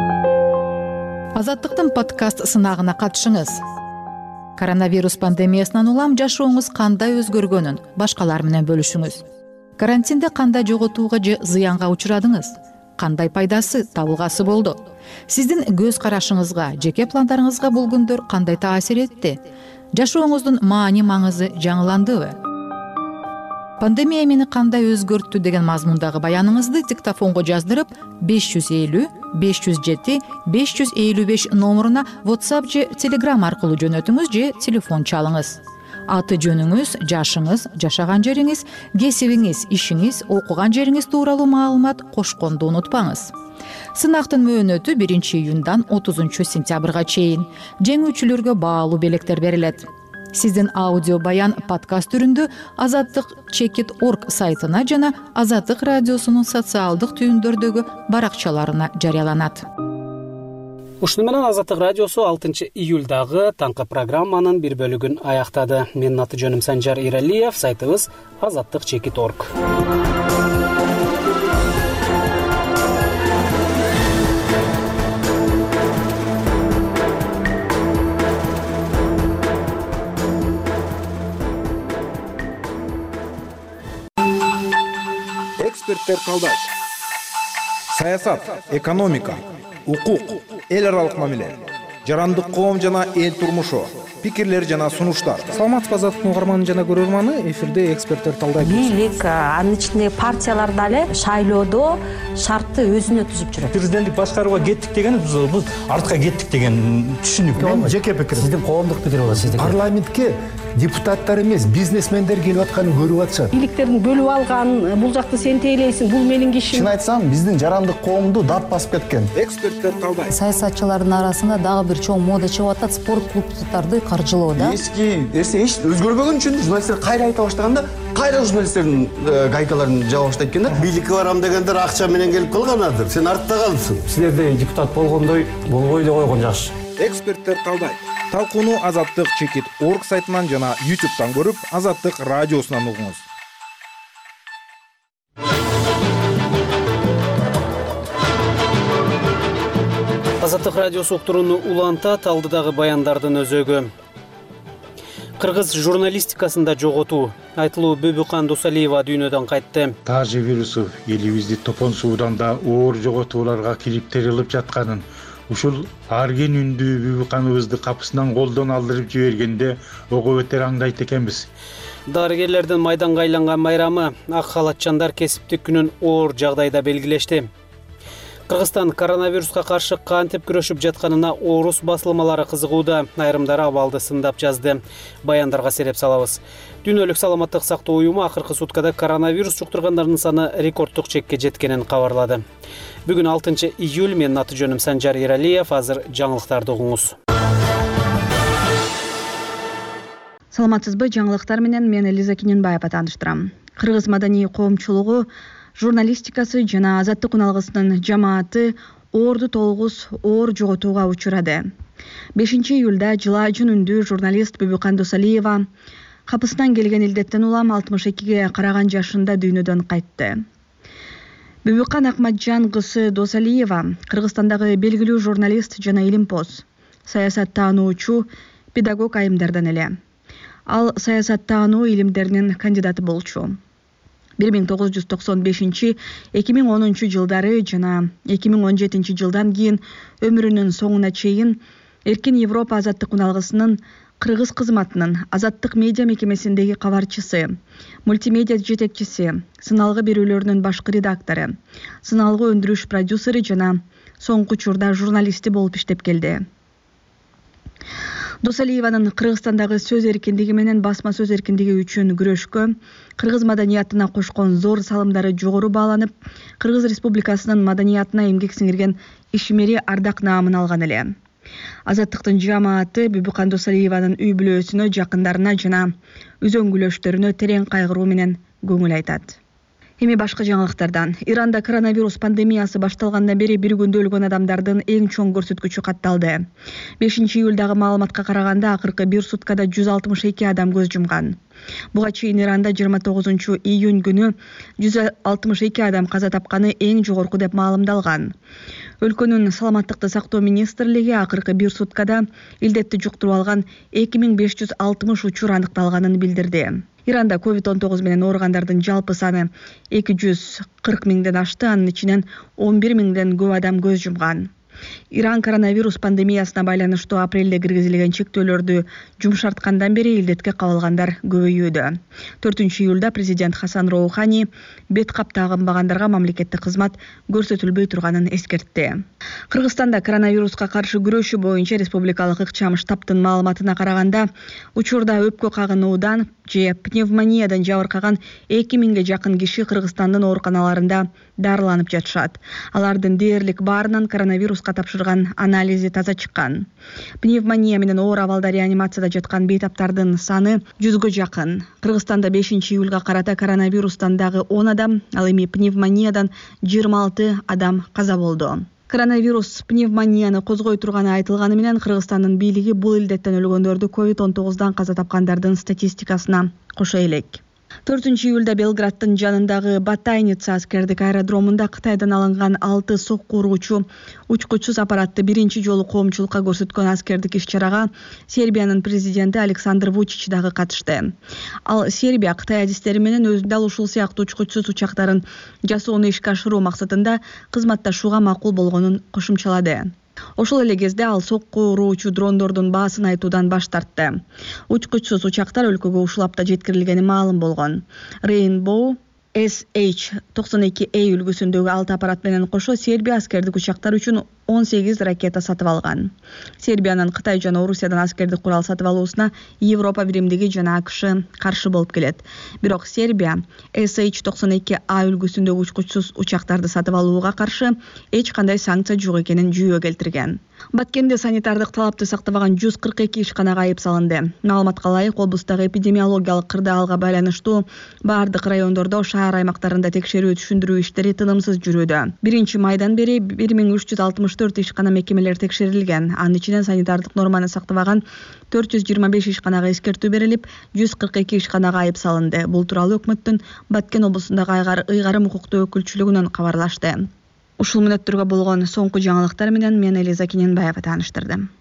Speaker 9: Азаттыктын подкаст сынагына катышыңыз. Коронавирус пандемиясынан улам жашооңуз кандай өзгөргөнүн башкалар менен бөлүшүңүз. Карантинде кандай жоготууга же зыянга учурадыңыз? Кандай пайдасы, табылгасы болду? Сиздин көз карашыңызга, жеке пландарыңызга бул күндөр кандай таасир этти? Жашооңуздун маани маңызы жаңыландыбы? Пандемия мени кандай өзгөрттү деген мазмундагы баяныңызды диктофонго жаздырып беш жүз элүү беш жүз жети беш жүз элүү беш номуруна WhatsApp же Telegram аркылуу жөнөтүңүз же телефон чалыңыз. Аты жөнүңүз, жашыңыз, жашаган жериңиз, кесибиңиз, ишиңиз, окуган жериңиз тууралуу маалымат кошконду унутпаңыз. Сынактын мөөнөтү биринчи июндан отузунчу сентябрга чейин. Жеңүүчүлөргө баалуу белектер берилет. Сиздин аудио баян подкаст түрүндө Азаттык чекит точка орг сайтына жана Азаттык радиосунун социалдык түйүндөрдөгү баракчаларына жарыяланат.
Speaker 1: Ушуну менен Азаттык радиосу алтынчы июлдагы таңкы программанын бир бөлүгүн аяктады. Менин аты жөнүм Санжар Иралиев, сайтыбыз азаттык чекит точка орг.
Speaker 10: Эксперттер талдайт. Саясат, экономика, укук, эл аралык мамиле, жарандык коом жана эл турмушу, пикирлер жана сунуштар.
Speaker 11: Саламатсызбы, Азаттыктын угарманы жана көрөрманы, эфирде эксперттер талдайт.
Speaker 12: Бийлик, анын ичинде партиялар дагы шайлоодо шартты өзүнө түзүп жүрөт.
Speaker 13: Президенттик башкарууга кеттик деген биз артка кеттик деген түшүнүк.
Speaker 14: Мен жеке пикир. Сиздин коомдук пикир болот, сиздики.
Speaker 11: Парламентке
Speaker 13: депутаттар эмес, бизнесмендер келип атканын көрүп атышат.
Speaker 14: Бийликтерин бөлүп алган, бул жакты сен тейлейсиң, бул менин кишим.
Speaker 13: Чын айтсам, биздин жарандык коомду дат басып кеткен.
Speaker 10: Эксперттер талдайт.
Speaker 15: Саясатчылардын арасында дагы бир чоң мода чыгып атат, спорт клубдарды каржылоо да.
Speaker 13: Эски нерсе эч өзгөрбөгөн үчүн журналисттер кайра айта баштаганда, кайра журналисттердин гайкаларын жаба баштайт экен да.
Speaker 16: Бийликке барам дегендер акча менен келип калганадыр. Сен артта калдың.
Speaker 17: Силерде депутат болгондой болбой эле койгон жакшы.
Speaker 10: Эксперттер талдайт. Талкууну Азаттык чекит орг сайтынан жана ютубтан көрүп, Азаттык радиосунан угуңуз.
Speaker 1: Азаттык радиосу уктурууну улантат, алдыдагы баяндардын өзөгү. Кыргыз журналистикасында жоготуу. Айтылуу Бүбүкан Дусалиева дүйнөдөн кайтты.
Speaker 18: Тажи вирусу элибизди топон суудан да оор жоготууларга кирип терилип жатканын, ушул арген үндүү Бүбүканыбызды капысынан колдон алдырып жибергенде ого бетер аңдайт экенбиз.
Speaker 1: Дарыгерлердин майданга айланган майрамы ак халатчандар кесиптик күнүн оор жагдайда белгилешти. Кыргызстан коронавируска каршы кантип күрөшүп жатканына орус басылмалары кызыгууда, айрымдары абалды сындап жазды. Баяндарга сереп салабыз. Дүйнөлүк саламаттык сактоо уюму акыркы суткада коронавирус жуктургандардын саны рекордтук чекке жеткенин кабарлады. Бүгүн алтынчы июль, менин аты жөнүм Санжар Ералиев, азыр жаңылыктарды угуңуз.
Speaker 3: Саламатсызбы, жаңылыктар менен мен Элиза Киненбаева тааныштырам. Кыргыз маданий коомчулугу журналистикасы жана Азаттык уналгысынын жамааты орду толгус оор жоготууга учурады. бешинчи июлда жылаажын үндүү журналист Бүбүкан Дусалиева капысынан келген илдеттен улам алтымыш экиге караган жашында дүйнөдөн кайтты. Бүбүкан Акматжан кызы Досалиева Кыргызстандагы белгилүү журналист жана илимпоз, саясаттаануучу, педагог айымдардан эле. Ал саясаттаануу илимдеринин кандидаты болчу. бир миң тогуз жүз токсон бешинчи эки миң онунчу жылдары жана эки миң он жетинчи жылдан кийин өмүрүнүн соңуна чейин Эркин Европа азаттык уналгысынын Кыргыз кызматынын Азаттык медиа мекемесиндеги кабарчысы, мультимедиа жетекчиси, сыналгы берүүлөрүнүн башкы редактору, сыналгы өндүрүш продюсери жана соңку учурда журналисти болуп иштеп келди. Досалиеванын Кыргызстандагы сөз эркиндиги менен басма сөз эркиндиги үчүн күрөшкө, кыргыз маданиятына кошкон зор салымдары жогору бааланып, Кыргыз Республикасынын маданиятына эмгек сиңирген ишмери ардак наамын алган эле. Азаттыктын жамааты Бүбүкан Досалиеванын үй бүлөсүнө, жакындарына жана үзөңгүлөштөрүнө терең кайгыруу менен көңүл айтат. Эми башка жаңылыктардан. Иранда коронавирус пандемиясы башталгандан бери бир күндө өлгөн адамдардын эң чоң көрсөткүчү катталды. бешинчи июлдагы маалыматка караганда акыркы бир суткада жүз алтымыш эки адам көз жумган. Буга чейин Иранда жыйырма тогузунчу июнь күнү жүз алтымыш эки адам каза тапканы эң жогорку деп маалымдалган. Өлкөнүн саламаттыкты сактоо министрлиги акыркы бир суткада илдетти жуктуруп алган эки миң беш жүз алтымыш учур аныкталганын билдирди. Иранда ковид он тогуз менен ооругандардын жалпы саны эки жүз кырк миңден ашты, анын ичинен он бир миңден көп адам көз жумган. Иран коронавирус пандемиясына байланыштуу апрелде киргизилген чектөөлөрдү жумшарткандан бери илдетке кабылгандар көбөйүүдө. төртүнчү июлда президент Хасан Роухани бет кап тагынбагандарга мамлекеттик кызмат көрсөтүлбөй турганын эскертти. Кыргызстанда коронавируска каршы күрөшүү боюнча республикалык ыкчам штабтын маалыматына караганда, учурда өпкө кагынуудан же пневмониядан жабыркаган эки миңге жакын киши Кыргызстандын ооруканаларында дарыланып жатышат. Алардын дээрлик баарынан коронавируска тапшырган анализи таза чыккан. Пневмония менен оор абалда реанимацияда жаткан бейтаптардын саны жүзгө жакын. Кыргызстанда бешинчи июлга карата коронавирустан дагы он адам, ал эми пневмониядан жыйырма алты адам каза болду. Коронавирус пневмонияны козгой турганы айтылганы менен Кыргызстандын бийлиги бул илдеттен өлгөндөрдү ковид он тогуздан каза тапкандардын статистикасына кошо элек. төртүнчү июлда Белграддын жанындагы Батайница аскердик аэродромунда Кытайдан алынган алты сокку уруучу учкучсуз аппаратты биринчи жолу коомчулукка көрсөткөн аскердик иш-чарага Сербиянын президенти Александр Вучич дагы катышты. Ал Сербия Кытай адистери менен өзү дал ушул сыяктуу учкучсуз учактарын жасоону ишке ашыруу максатында кызматташууга макул болгонун кошумчалады. Ошол эле кезде ал сокку уруучу дрондордун баасын айтуудан баш тартты. Учкучсуз учактар өлкөгө ушул апта жеткирилгени маалым болгон. Rainbow эс эйч токсон эки A үлгүсүндөгү алты аппарат менен кошо Сербия аскердик учактар үчүн он сегиз ракета сатып алган. Сербиянын Кытай жана Орусиядан аскердик курал сатып алуусуна Европа Биримдиги жана АКШ каршы болуп келет. Бирок Сербия эс эйч токсон эки А үлгүсүндөгү учкучсуз учактарды сатып алууга каршы эч кандай санкция жок экенин жүйө келтирген. Баткенде санитардык талапты сактабаган жүз кырк эки ишканага айып салынды. Маалыматка ылайык, облустагы эпидемиологиялык кырдаалга байланыштуу бардык райондордо, шаар аймактарында текшерүү түшүндүрүү иштери тынымсыз жүрүүдө. биринчи майдан бери бир миң үч жүз алтымыш төрт ишкана мекемелер текшерилген. Анын ичинен санитардык норманы сактабаган төрт жүз жыйырма беш ишканага эскертүү берилип, жүз кырк эки ишканага айып салынды. Бул тууралуу өкмөттүн Баткен облусундагы ыйгарым укуктуу өкүлчүлүгүнөн кабарлашты. Ушул мүнөттөргө болгон соңку жаңылыктар менен мен Элиза Кененбаева тааныштырдым.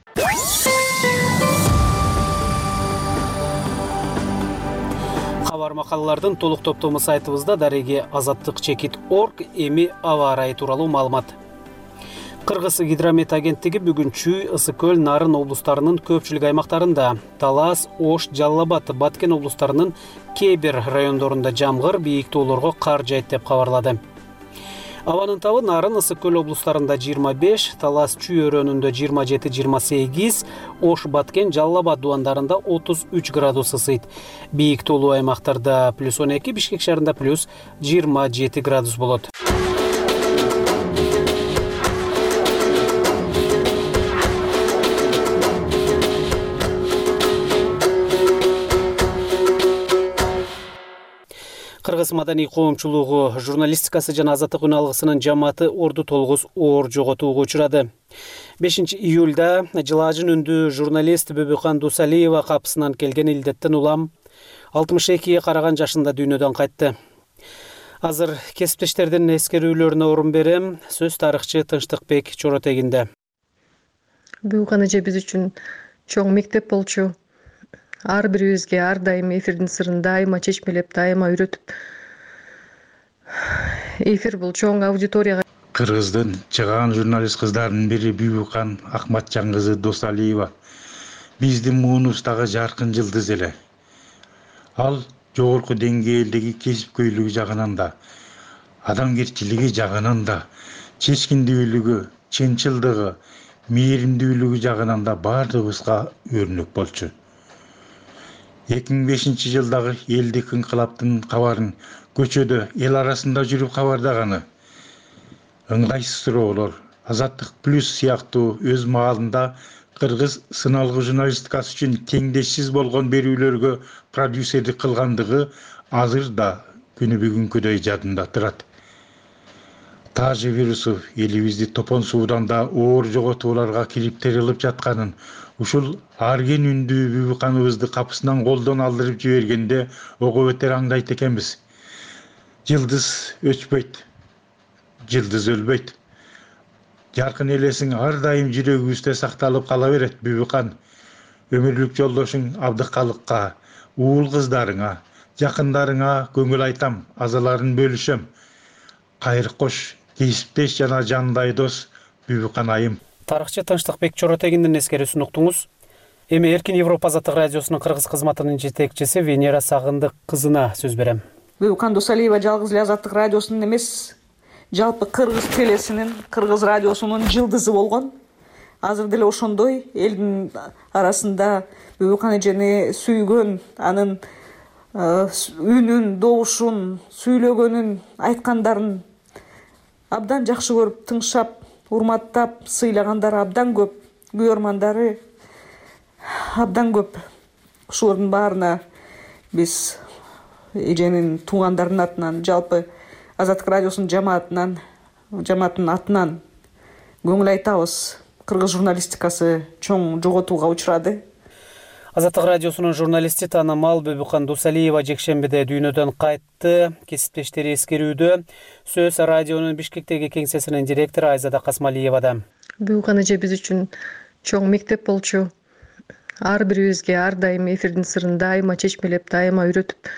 Speaker 1: Кабар макалалардын толук топтому сайтыбызда дареги азаттык чекит орг эми аба ырайы тууралуу маалымат. Кыргыз гидромет агенттиги бүгүн Чүй, Ысык көл, Нарын облустарынын көпчүлүк аймактарында, Талас, Ош, Жалал Абад, Баткен облустарынын кээ бир райондорунда жамгыр, бийик тоолорго кар жайт деп кабарлады. Абанын табы Нарын, Ысык көл облустарында жыйырма беш, Талас, Чүй өрөөнүндө жыйырма жети жыйырма сегиз, Ош, Баткен, Жалал Абад дубандарында отуз үч градус ысыйт. Бийик тоолуу аймактарда плюс он эки, Бишкек шаарында плюс жыйырма жети градус болот. Кыргыз маданий коомчулугу журналистикасы жана азаттык үн алгысынын жамааты Орду Толгус оор жоготууга учурады. бешинчи июлда жылаажын үндүү журналист Бүбүкан Дусалиева капысынан келген илдеттен улам алтымыш экиге караган жашында дүйнөдөн кайтты. Азыр кесиптештердин эскерүүлөрүнө орун берем. Сөз тарыхчы Тынчтыкбек Чоротегинде.
Speaker 19: Бүбүкан эже биз үчүн чоң мектеп болчу. Ар бирибизге ар дайым эфирдин сырын дайыма чечмелеп, дайыма үйрөтүп. Эфир бул чоң аудиторияга.
Speaker 18: Кыргыздын чыгаан журналист кыздарынын бири Бүбүкан Акматжан кызы Досалиева биздин муунубуздагы жаркын жылдыз эле. Ал жогорку деңгээлдеги кесипкөйлүгү жагынан да, адамгерчилиги жагынан да, чечкиндүүлүгү, чынчылдыгы, мээримдүүлүгү жагынан да бардыгыбызга өрнөк болчу. эки миң бешинчи жылдагы элдик инкылаптын кабарын көчөдө эл арасында жүрүп кабардаганы, ыңгайсыз суроолор, Азаттык плюс сыяктуу өз маалында кыргыз сыналгы журналистикасы үчүн теңдешсиз болгон берүүлөргө продюсердик кылгандыгы азыр да күнү бүгүнкүдөй жадында турат. Тажы вирусу элибизди топон суудан да оор жоготууларга кирип жатканын, ушул арген үндүү Бүбүканыбызды капысынан колдон алдырып жибергенде ого бетер аңдайт экенбиз. Жылдыз өчпөйт, жылдыз өлбөйт. Жаркын элесиң ар дайым жүрөгүбүздө сакталып кала берет. Бүбүкан, өмүрлүк жолдошуң Абдыкалыкка, уул кыздарыңа, жакындарыңа көңүл айтам, азаларын бөлүшөм. Кайыр кош, кесиптеш жана жандай дос Бүбүкан айым.
Speaker 1: Тарыхчы Тынчтыкбек Чоротегиндин эскерүүсүн уктуңуз. Эми Эркин Европа Азаттык радиосунун кыргыз кызматынын жетекчиси Венера Сагындык кызына сөз берем.
Speaker 2: Бүбүкан Досалиева жалгыз эле Азаттык радиосунун эмес, жалпы кыргыз телесинин, кыргыз радиосунун жылдызы болгон. Азыр деле ошондой элдин арасында Бүбүкан эжени сүйгөн, анын үнүн, добушун, сүйлөгөнүн, айткандарын абдан жакшы көрүп, тыңшап, урматтап, сыйлагандар абдан көп, күйөрмандары абдан көп. Ушулардын баарына биз эженин туугандарынын атынан, жалпы Азаттык радиосунун жамаатынан, жамааттын атынан көңүл айтабыз. Кыргыз журналистикасы чоң жоготууга учурады.
Speaker 1: Азаттык радиосунун журналисти таанымал Бүбүкан Дусалиева жекшембиде дүйнөдөн кайтты. Кесиптештери эскерүүдө. Сөз радионун Бишкектеги кеңсесинин директору Айзада Касмалиевада.
Speaker 19: Бүбүкан эже биз үчүн чоң мектеп болчу. Ар бирибизге ар дайым эфирдин сырын дайыма чечмелеп, дайыма үйрөтүп.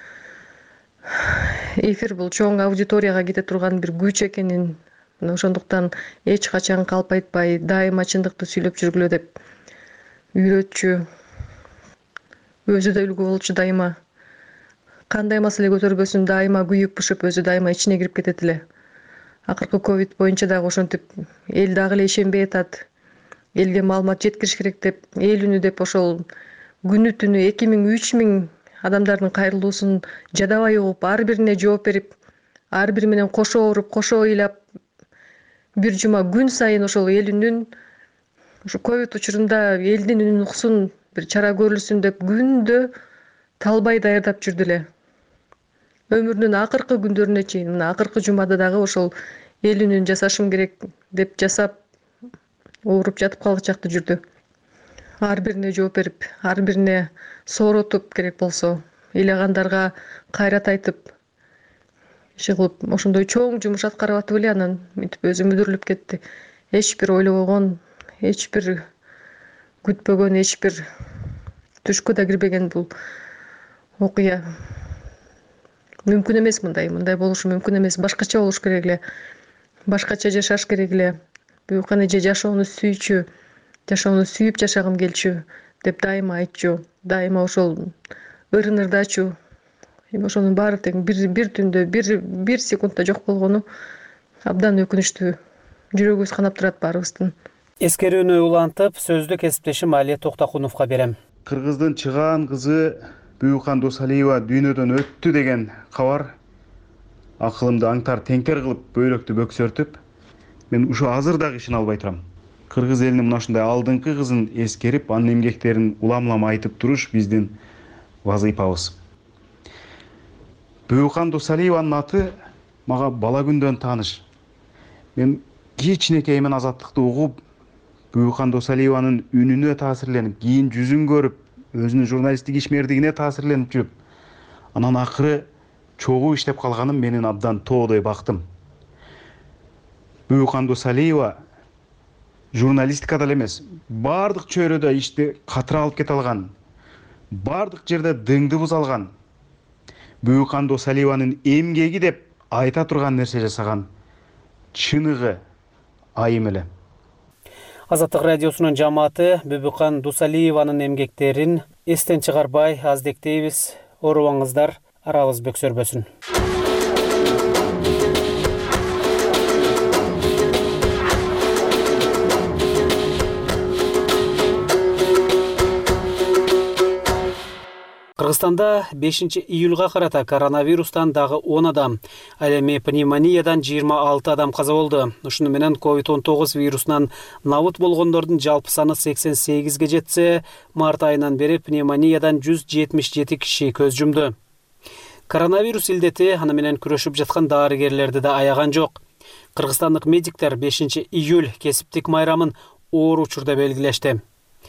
Speaker 19: Эфир бул чоң аудиторияга кете турган бир күч экенин, ошондуктан эч качан калп айтпай, дайыма чындыкты сүйлөп жүргүлө деп үйрөтчү. Өзү да үлгү болчу дайыма. Кандай маселе көтөрбөсүн дайыма күйүп бышып, өзү дайыма ичине кирип кетет эле. акыркы ковид боюнча дагы ошентип эл дагы эле ишенбей атат, элге маалымат жеткириш керек деп, эл үнү деп ошол күнү түнү эки миң үч миң адамдардын кайрылуусун жадабай угуп, ар бирине жооп берип, ар бири менен кошо уруп, кошо ыйлап, бир жума күн сайын ошол эл үнүн, ушу ковид учурунда элдин үнүн уксун, бир чара көрүлсүн деп күндө талбай даярдап жүрдү эле. Өмүрүнүн акыркы күндөрүнө чейин, мына акыркы жумада дагы ошол эл үнүн жасашым керек деп жасап, ооруп жатып калгычакты жүрдү. Ар бирине жооп берип, ар бирине сооротуп, керек болсо ыйлагандарга кайрат айтып, иши кылып, ошондой чоң жумуш аткарып атып эле анан мынтип өзү мүдүрүлүп кетти. Эч бир ойлобогон, эч бир күтпөгөн, эч бир түшкө да кирбеген бул окуя. Мүмкүн эмес мындай, мындай болушу мүмкүн эмес. Башкача болуш керек эле. Башкача жашаш керек эле. Буюкан эже жашоону сүйчү, жашоону сүйүп жашагым келчү деп дайыма айтчу. Дайыма ошол ырын-ырдачу. Эми ошонун баары тең бир бир түндө, бир бир секундда жок болгону абдан өкүнүчтүү. Жүрөгүбүз канап турат баарыбыздын.
Speaker 1: Эскерүүнү улантып, сөздү кесиптешим Алия Токтакуновго берем.
Speaker 10: Кыргыздын чыгаан кызы Буюкан Досалиева дүйнөдөн өттү деген кабар акылымды аңтар теңтер кылып, бөйрөктү бөксөртүп, мен ушу азыр дагы ишене албай турам. Кыргыз элинин мына ушундай алдыңкы кызын эскерип, анын эмгектерин улам-улам айтып туруш биздин вазыйпабыз. Буюкан Досалиеванын аты мага бала күндөн тааныш. Мен кичинекеймен азаттыкты угуп, Буюкан Досалиеванын үнүнө таасирленип, кийин жүзүн көрүп, өзүнүн журналисттик ишмердигине таасирленип жүрүп, анан акыры чогуу иштеп калганым менин абдан тоодой бактым. Буюкан Досалиева журналистикада эле эмес, баардык чөйрөдө ишти катыра алып кете алган, баардык жерде дыңды буза алган, Буюкан Досалиеванын эмгеги деп айта турган нерсе жасаган чыныгы айым эле.
Speaker 1: Азаттык радиосунун жамааты Буюкан Досалиеванын эмгектерин эстен чыгарбай аздектейбиз. Оорубаңыздар, арабыз бөксөрбөсүн. Кыргызстанда бешинчи июлга карата коронавирустан дагы он адам, ал эми пневмониядан жыйырма алты адам каза болду. Ушуну менен ковид он тогуз вирусунан набыт болгондордун жалпы саны сексен сегизге жетсе, март айынан бери пневмониядан жүз жетимиш жети киши көз жумду. Коронавирус илдети аны менен күрөшүп жаткан дарыгерлерди да аяган жок. Кыргызстандык медиктер бешинчи июль кесиптик майрамын оор учурда белгилешти.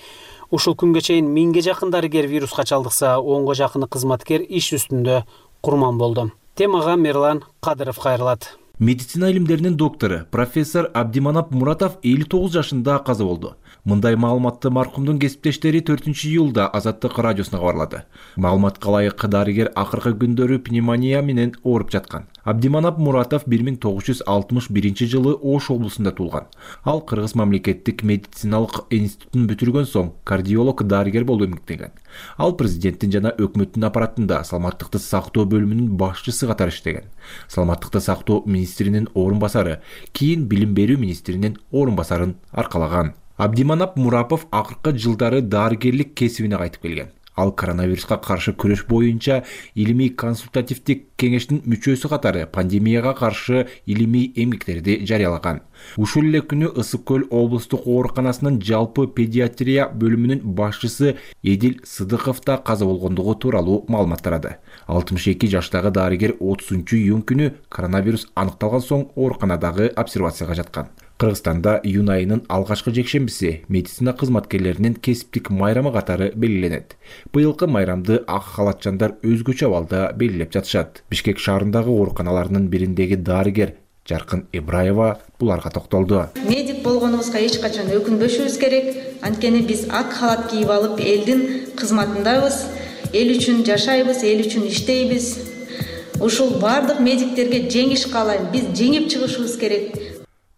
Speaker 1: Ушул күнгө чейин миңге жакын дарыгер вируска чалдыкса, онго жакыны кызматкер иш үстүндө курман болду. Темага Мерлан Кадыров кайрылат.
Speaker 20: Медицина илимдеринин доктору профессор Абдиманап Муратов элүү тогуз жашында каза болду. Мындай маалыматты маркумдун кесиптештери төртүнчү июлда Азаттык радиосуна кабарлады. Маалыматка ылайык дарыгер акыркы күндөрү пневмония менен ооруп жаткан. Абдиманап Муратов бир миң тогуз жүз алтымыш биринчи жылы Ош облусунда туулган. Ал Кыргыз мамлекеттик медициналык институтун бүтүргөн соң кардиолог дарыгер болуп эмгектенген. Ал президенттин жана өкмөттүн аппаратында саламаттыкты сактоо бөлүмүнүн башчысы катары иштеген. Саламаттыкты сактоо министринин орун басары, кийин билим берүү министринин орун басарын аркалаган. Абдиманап Мурапов акыркы жылдары дарыгерлик кесибине кайтып келген. Ал коронавируска каршы күрөш боюнча илимий консультативдик кеңештин мүчөсү катары пандемияга каршы илимий эмгектерди жарыялаган. Ушул эле күнү Ысык көл облустук ооруканасынын жалпы педиатрия бөлүмүнүн башчысы Эдил Сыдыков да каза болгондугу тууралуу маалымат тарады. алтымыш эки жаштагы дарыгер отузунчу июнь күнү коронавирус аныкталган соң ооруканадагы обсервацияга жаткан. Кыргызстанда июнь айынын алгачкы жекшембиси медицина кызматкерлеринин кесиптик майрамы катары белгиленет. Быйылкы майрамды ак халатчандар өзгөчө абалда белгилеп жатышат. Бишкек шаарындагы ооруканаларынын бириндеги дарыгер Жаркын Ибраева буларга токтолду.
Speaker 21: Медик болгонубузга эч качан өкүнбөшүбүз керек. Анткени биз ак халат кийип алып элдин кызматындабыз. Эл үчүн жашайбыз, эл үчүн иштейбиз. Ушул бардык медиктерге жеңиш каалайм. Биз жеңип чыгышыбыз керек.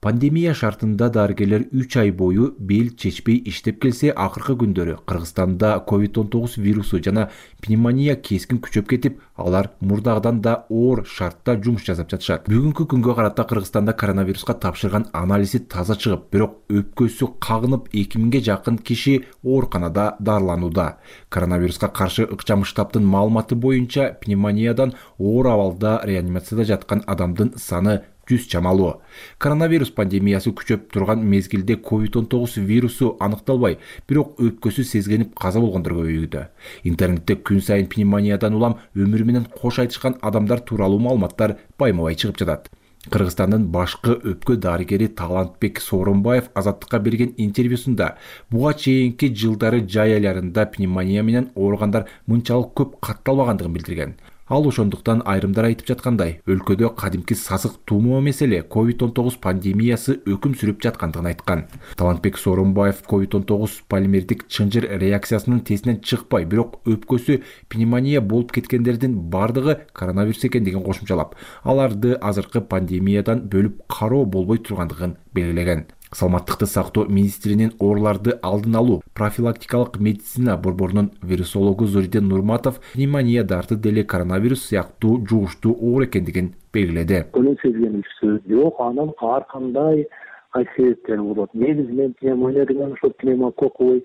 Speaker 20: Пандемия шартында дарыгерлер үч ай бою бел чечпей иштеп келсе, акыркы күндөрү Кыргызстанда ковид он тогуз вирусу жана пневмония кескин күчөп кетип, алар мурдагыдан да оор шартта жумуш жасап жатышат. Бүгүнкү күнгө карата Кыргызстанда коронавируска тапшырган анализи таза чыгып, бирок өпкөсү кагынып эки миңге жакын киши ооруканада дарыланууда. Коронавируска каршы ыкчам штабтын маалыматы боюнча, пневмониядан оор абалда реанимацияда жаткан адамдын саны жүз чамалуу. Коронавирус пандемиясы күчөп турган мезгилде ковид он тогуз вирусу аныкталбай, бирок өпкөсү сезгенип каза болгондор көбөйүүдө. Интернетте күн сайын пневмониядан улам өмүрү менен кош айтышкан адамдар тууралуу маалыматтар байма-бай чыгып жатат. Кыргызстандын башкы өпкө дарыгери Талантбек Сооронбаев Азаттыкка берген интервьюсунда буга чейинки жылдары жай айларында пневмония менен ооругандар мынчалык көп катталбагандыгын билдирген. Ал ошондуктан айрымдар айтып жаткандай, өлкөдө кадимки сасык туумоо маселе ковид он тогуз пандемиясы өкүм сүрүп жаткандыгын айткан. Талантбек Сооронбаев ковид он тогуз полимердик чынжыр реакциясынын тестинен чыкпай, бирок өпкөсү пневмония болуп кеткендердин бардыгы коронавирус экендигин кошумчалап, аларды азыркы пандемиядан бөлүп кароо болбой тургандыгын белгилеген. Саламаттыкты сактоо министринин ооруларды алдын алуу профилактикалык медицина борборунун вирусологу Зориден Нурматов пневмония дарты деле коронавирус сыяктуу жугуштуу оор экендигин белгиледи.
Speaker 5: Өлүм сезгенибиз жок, анан ар кандай себептер болот. Негизинен пневмония деген ошо пневмококковый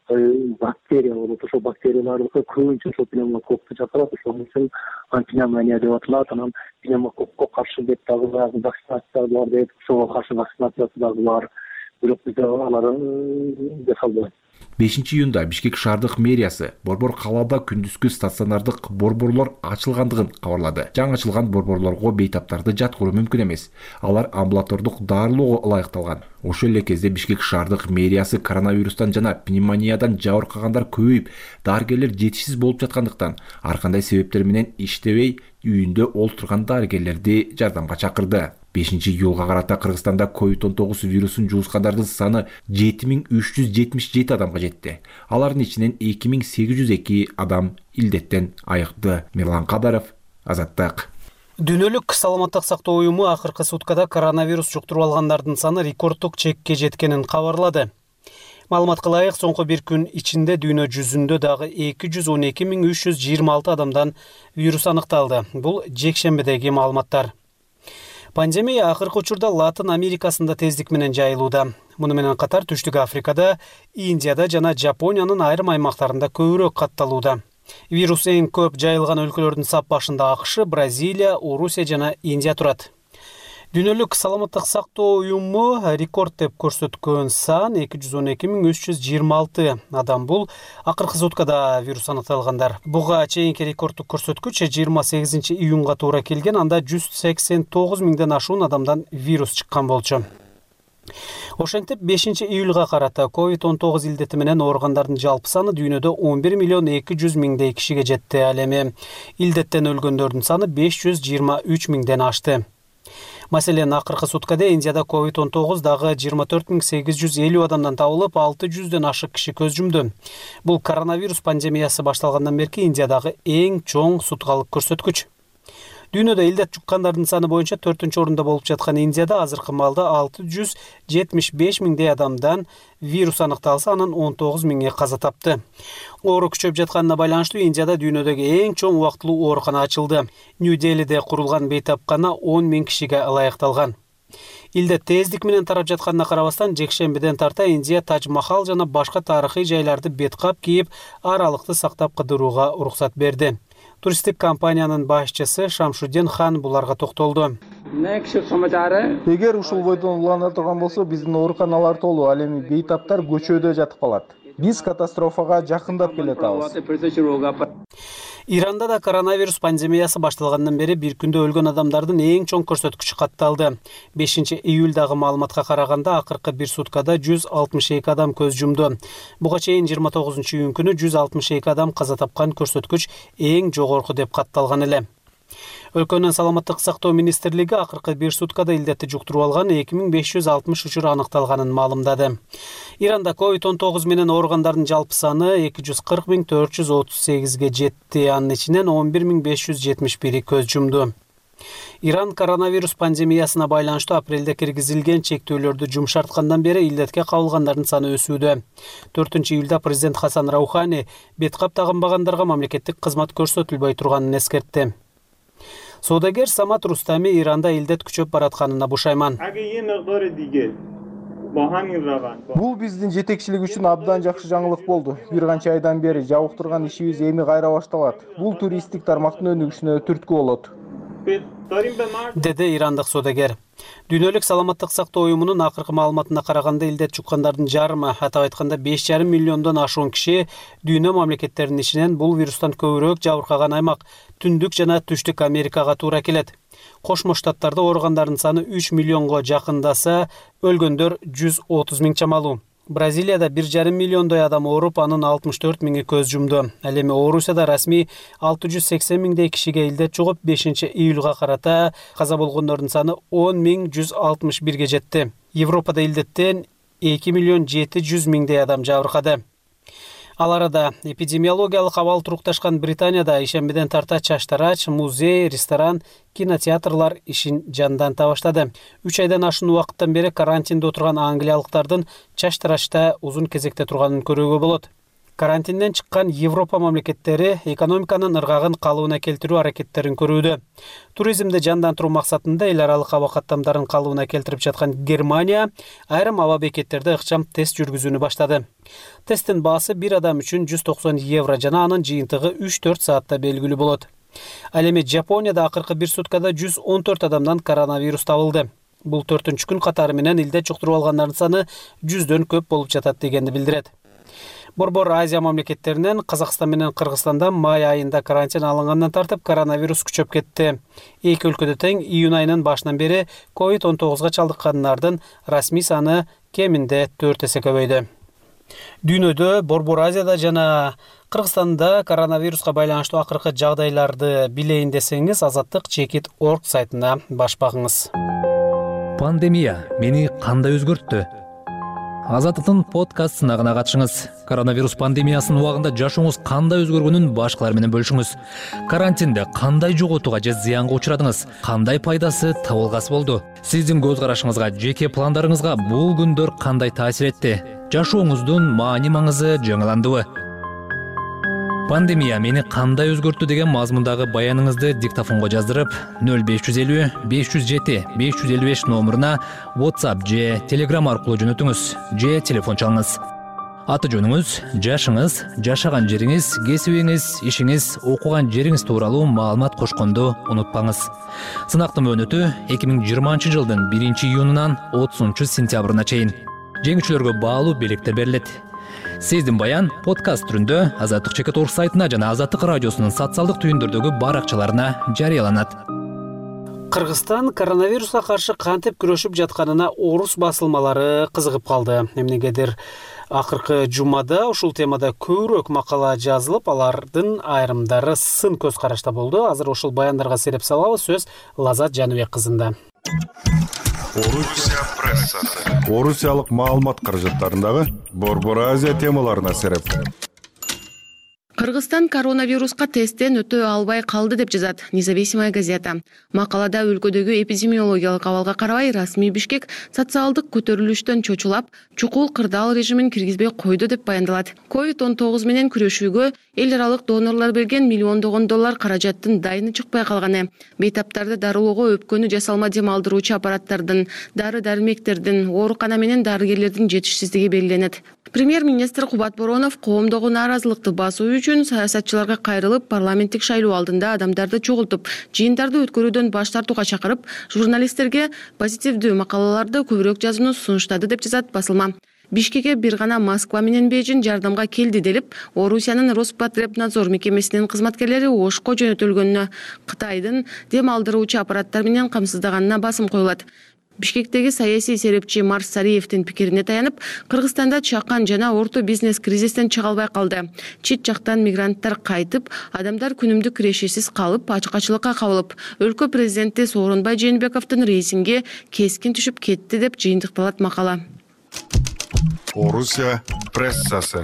Speaker 5: бактерия болот. Ошо бактерияларды көбүнчө ошо пневмококку чакырат. Ошон үчүн пневмония деп аталат. Анан пневмококко каршы деп дагы вакцинация бар деп, ошого каршы вакцинациясы дагы бар. Бирок бизде алар жасалбайт.
Speaker 20: бешинчи июнда Бишкек шаардык мэриясы борбор калаада күндүзгү стационардык борборлор ачылгандыгын кабарлады. Жаңы ачылган борборлорго бейтаптарды жаткыруу мүмкүн эмес. Алар амбулатордук дарылоого ылайыкталган. Ошол эле кезде Бишкек шаардык мэриясы коронавирустан жана пневмониядан жабыркагандар көбөйүп, дарыгерлер жетишсиз болуп жаткандыктан ар кандай себептер менен иштебей үйүндө олтурган дарыгерлерди жардамга чакырды. бешинчи июлга карата Кыргызстанда ковид он тогуз вирусун жугускандардын саны жети миң үч жүз жетимиш жети адамга жетти. Алардын ичинен эки миң сегиз жүз эки адам илдеттен айыкты. Мирлан Кадаров, Азаттык.
Speaker 1: Дүйнөлүк саламаттык сактоо уюму акыркы суткада коронавирус жуктуруп алгандардын саны рекорддук чекке жеткенин кабарлады. Маалыматка ылайык, соңку бир күн ичинде дүйнө жүзүндө дагы эки жүз он эки миң үч жүз жыйырма алты адамдан вирус аныкталды. Бул жекшембидеги маалыматтар. Пандемия акыркы учурда Латын Америкасында тездик менен жайылууда. Муну менен катар Түштүк Африкада, Индияда жана Жапониянын айрым аймактарында көбүрөөк катталууда. Вирус эң көп жайылган өлкөлөрдүн сап башында АКШ, Бразилия, Орусия жана Индия турат. Дүйнөлүк саламаттык сактоо уюму рекорд деп көрсөткөн сан эки жүз он эки миң үч жүз жыйырма алты адам. Бул акыркы суткада вирус аныкталгандар. Буга чейинки рекорддук көрсөткүч жыйырма сегизинчи июнга туура келген, анда жүз сексен тогуз миңден ашуун адамдан вирус чыккан болчу. Ошентип бешинчи июлга карата ковид он тогуз илдети менен ооругандардын жалпы саны дүйнөдө он бир миллион эки жүз миңдей кишиге жетти. Ал эми илдеттен өлгөндөрдүн саны беш жүз жыйырма үч миңден ашты. Маселен, акыркы суткада Индияда ковид он тогуз дагы жыйырма төрт миң сегиз жүз элүү адамдан табылып, алты жүздөн ашык киши көз жумду. Бул коронавирус пандемиясы башталгандан берки Индиядагы эң чоң суткалык көрсөткүч. Дүйнөдө илдет жуккандардын саны боюнча төртүнчү орунда болуп жаткан Индияда азыркы маалда алты жүз жетимиш беш миңдей адамдан вирус аныкталса, анын он тогуз миңи каза тапты. Оору күчөп жатканына байланыштуу Индияда дүйнөдөгү эң чоң убактылуу оорукана ачылды. Нью-Делиде курулган бейтапкана он миң кишиге ылайыкталган. Илдет тездик менен тарап жатканына карабастан, жекшембиден тарта Индия Тадж-Махал жана башка тарыхый жайларды беткап кийип, аралыкты сактап кыдырууга уруксат берди. Туристик компаниянын башчысы Шамшуддин Хан буларга токтолду.
Speaker 11: Эгер ушул бойдон улана турган болсо, биздин ооруканалар толуу, ал эми бейтаптар көчөдө жатып калат. Биз катастрофага жакындап келатабыз.
Speaker 1: Иранда да коронавирус пандемиясы башталгандан бери бир күндө өлгөн адамдардын эң чоң көрсөткүчү катталды. бешинчи июлдагы маалыматка караганда, акыркы бир суткада жүз алтымыш эки адам көз жумду. Буга чейин жыйырма тогузунчу июнь күнү жүз алтымыш эки адам каза тапкан көрсөткүч эң жогорку деп катталган эле. Өлкөнүн саламаттык сактоо министрлиги акыркы бир суткада илдетти жуктуруп алган эки миң беш жүз алтымыш учур аныкталганын маалымдады. Иранда ковид он тогуз менен ооругандардын жалпы саны эки жүз кырк миң төрт жүз отуз сегизге жетти. Анын ичинен он бир миң беш жүз жетимиш бири көз жумду. Иран коронавирус пандемиясына байланыштуу апрелде киргизилген чектөөлөрдү жумшарткандан бери илдетке кабылгандардын саны өсүүдө. төртүнчү июлда президент Хасан Раухани беткап тагынбагандарга мамлекеттик кызмат көрсөтүлбөй турганын эскертти. Соодагер Самат Рустами Иранда илдет күчөп баратканына бушайман.
Speaker 11: Бул биздин жетекчилик үчүн абдан жакшы жаңылык болду. Бир канча айдан бери жабык турган ишибиз эми кайра башталат. Бул туристтик тармактын өнүгүшүнө түрткү болот,
Speaker 1: деди ирандык соодагер. Дүйнөлүк саламаттык сактоо уюмунун акыркы маалыматына караганда илдет жуккандардын жарымы, атап айтканда беш жарым миллиондон ашуун киши дүйнө мамлекеттеринин ичинен бул вирустан көбүрөөк жабыркаган аймак Түндүк жана Түштүк Америкага туура келет. Кошмо Штаттарда ооругандардын саны үч миллионго жакындаса, өлгөндөр жүз отуз миң чамалуу. Бразилияда бир жарым миллиондой адам ооруп, анын алтымыш төрт миңи көз жумду. Ал эми Орусияда расмий алты жүз сексен миңдей кишиге илдет жугуп, бешинчи июлга карата каза болгондордун саны он миң жүз алтымыш бирге жетти. Европада илдеттен эки миллион жети жүз миңдей адам жабыркады. Ал арада эпидемиологиялык абал турукташкан Британияда ишембиден тарта чаштарач, музей, ресторан, кинотеатрлар ишин жанданта баштады. үч айдан ашуун убакыттан бери карантинде отурган англиялыктардын чаштарачта узун кезекте турганын көрүүгө болот. Карантинден чыккан Европа мамлекеттери экономиканын ыргагын калыбына келтирүү аракеттерин көрүүдө. Туризмди жандандыруу максатында эл аралык аба каттамдарын калыбына келтирип жаткан Германия айрым аба бекеттерде ыкчам тест жүргүзүүнү баштады. Тесттин баасы бир адам үчүн жүз токсон евро жана анын жыйынтыгы үч төрт саатта белгилүү болот. Ал эми Жапонияда акыркы бир суткада жүз он төрт адамдан коронавирус табылды. Бул төртүнчү күн катары менен илдет жуктуруп алгандардын саны жүздөн көп болуп жатат дегенди билдирет. Борбор Азия мамлекеттеринен Казакстан менен Кыргызстанда май айында карантин алынгандан тартып коронавирус күчөп кетти. Эки өлкөдө тең июнь айынын башынан бери ковид он тогузга чалдыккандардын расмий саны кеминде төрт эсе көбөйдү. Дүйнөдө, Борбор Азияда жана Кыргызстанда коронавируска байланыштуу акыркы жагдайларды билейин десеңиз, Азаттык чекит точка орг сайтына баш багыңыз.
Speaker 6: Пандемия мени кандай өзгөрттү? Азаттыктын подкаст сынагына катышыңыз. Коронавирус пандемиясынын убагында жашооңуз кандай өзгөргөнүн башкалар менен бөлүшүңүз. Карантинде кандай жоготууга же зыянга учурадыңыз? Кандай пайдасы, табылгасы болду? Сиздин көз карашыңызга, жеке пландарыңызга бул күндөр кандай таасир этти? Жашооңуздун маани маңызы жаңыландыбы? Пандемия мени кандай өзгөрттү деген мазмундагы баяныңызды диктофонго жаздырып, нөл беш жүз элүү беш жүз жети беш жүз элүү беш номуруна WhatsApp же Telegram аркылуу жөнөтүңүз же телефон чалыңыз. Аты жөнүңүз, жашыңыз, жашаган жериңиз, кесибиңиз, ишиңиз, окуган жериңиз тууралуу маалымат кошконду унутпаңыз. Сынактын мөөнөтү эки миң жыйырманчы жылдын биринчи июнунан отузунчу сентябрына чейин. Жеңүүчүлөргө баалуу белектер берилет. Сиздин баян подкаст түрүндө Азаттык чекит точка орг сайтына жана Азаттык радиосунун социалдык түйүндөрдөгү баракчаларына жарыяланат.
Speaker 1: Кыргызстан коронавируска каршы кантип күрөшүп жатканына орус басылмалары кызыгып калды. Эмнегедир акыркы жумада ушул темада көбүрөөк макала жазылып, алардын айрымдары сын көз карашта болду. Азыр ушул баяндарга сереп салабыз. Сөз Лазат Жаныбек кызында.
Speaker 22: Орусия прессасы. Орусиялык маалымат каражаттарындагы Борбор Азия темаларына сереп.
Speaker 23: Кыргызстан коронавируска тесттен өтө албай калды деп жазат Независимая газета. Макалада өлкөдөгү эпидемиологиялык абалга карабай расмий Бишкек социалдык көтөрүлүштөн чочулап, чукул кырдаал режимин киргизбей койду деп баяндалат. ковид он тогуз менен күрөшүүгө эл аралык донорлор берген миллиондогон доллар каражаттын дайыны чыкпай калганы, бейтаптарды дарылоого өпкөнү жасалма дем алдыруучу аппараттардын, дары-дармектердин, оорукана менен дарыгерлердин жетишсиздиги белгиленет. Премьер-министр Кубат Боронов коомдогу нааразылыкты басуу үчүн саясатчыларга кайрылып, парламенттик шайлоо алдында адамдарды чогултуп, жыйындарды өткөрүүдөн баш тартууга чакырып, журналисттерге позитивдүү макалаларды көбүрөөк жазууну сунуштады деп жазат басылма. Бишкекке бир гана Москва менен Бейжин жардамга келди делип, Орусиянын Роспотребнадзор мекемесинин кызматкерлери Ошко жөнөтүлгөнүнө, Кытайдын дем алдыруучу аппараттар менен камсыздаганына басым коюлат. Бишкектеги саясий серепчи Марс Сариевдин пикирине таянып, Кыргызстанда чакан жана орто бизнес кризистен чыга албай калды. Чет жактан мигранттар кайтып, адамдар күнүмдүк кирешесиз калып, ачкачылыкка кабылып, өлкө президенти Сооронбай Жээнбековдун рейтинги кескин түшүп кетти деп жыйынтыкталат макала.
Speaker 22: Орусия прессасы.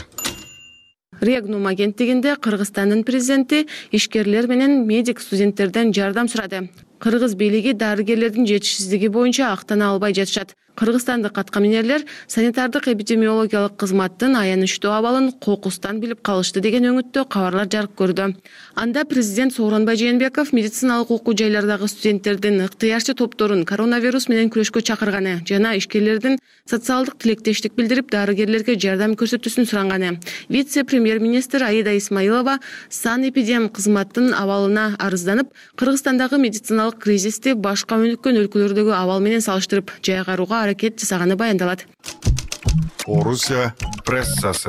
Speaker 23: Регнум агенттигинде Кыргызстандын президенти ишкерлер менен медик студенттерден жардам сурады. Кыргыз бийлиги дарыгерлердин жетишсиздиги боюнча актана албай жатышат. Кыргызстандык аткаминерлер санитардык эпидемиологиялык кызматтын аянычтуу абалын кокустан билип калышты деген өңүттө кабарлар жарык көрдү. Анда президент Сооронбай Жээнбеков медициналык окуу жайлардагы студенттердин ыктыярчы топторун коронавирус менен күрөшкө чакырганы жана ишкерлердин социалдык тилектештик билдирип дарыгерлерге жардам көрсөтүүсүн суранганы. Вице-премьер-министр Аида Исмаилова санэпидем кызматтын абалына арызданып, Кыргызстандагы медициналык кризисти башка өнүккөн өлкөлөрдөгү абал менен салыштырып жайгарууга аракет жасаганы баяндалат.
Speaker 22: Орусия прессасы.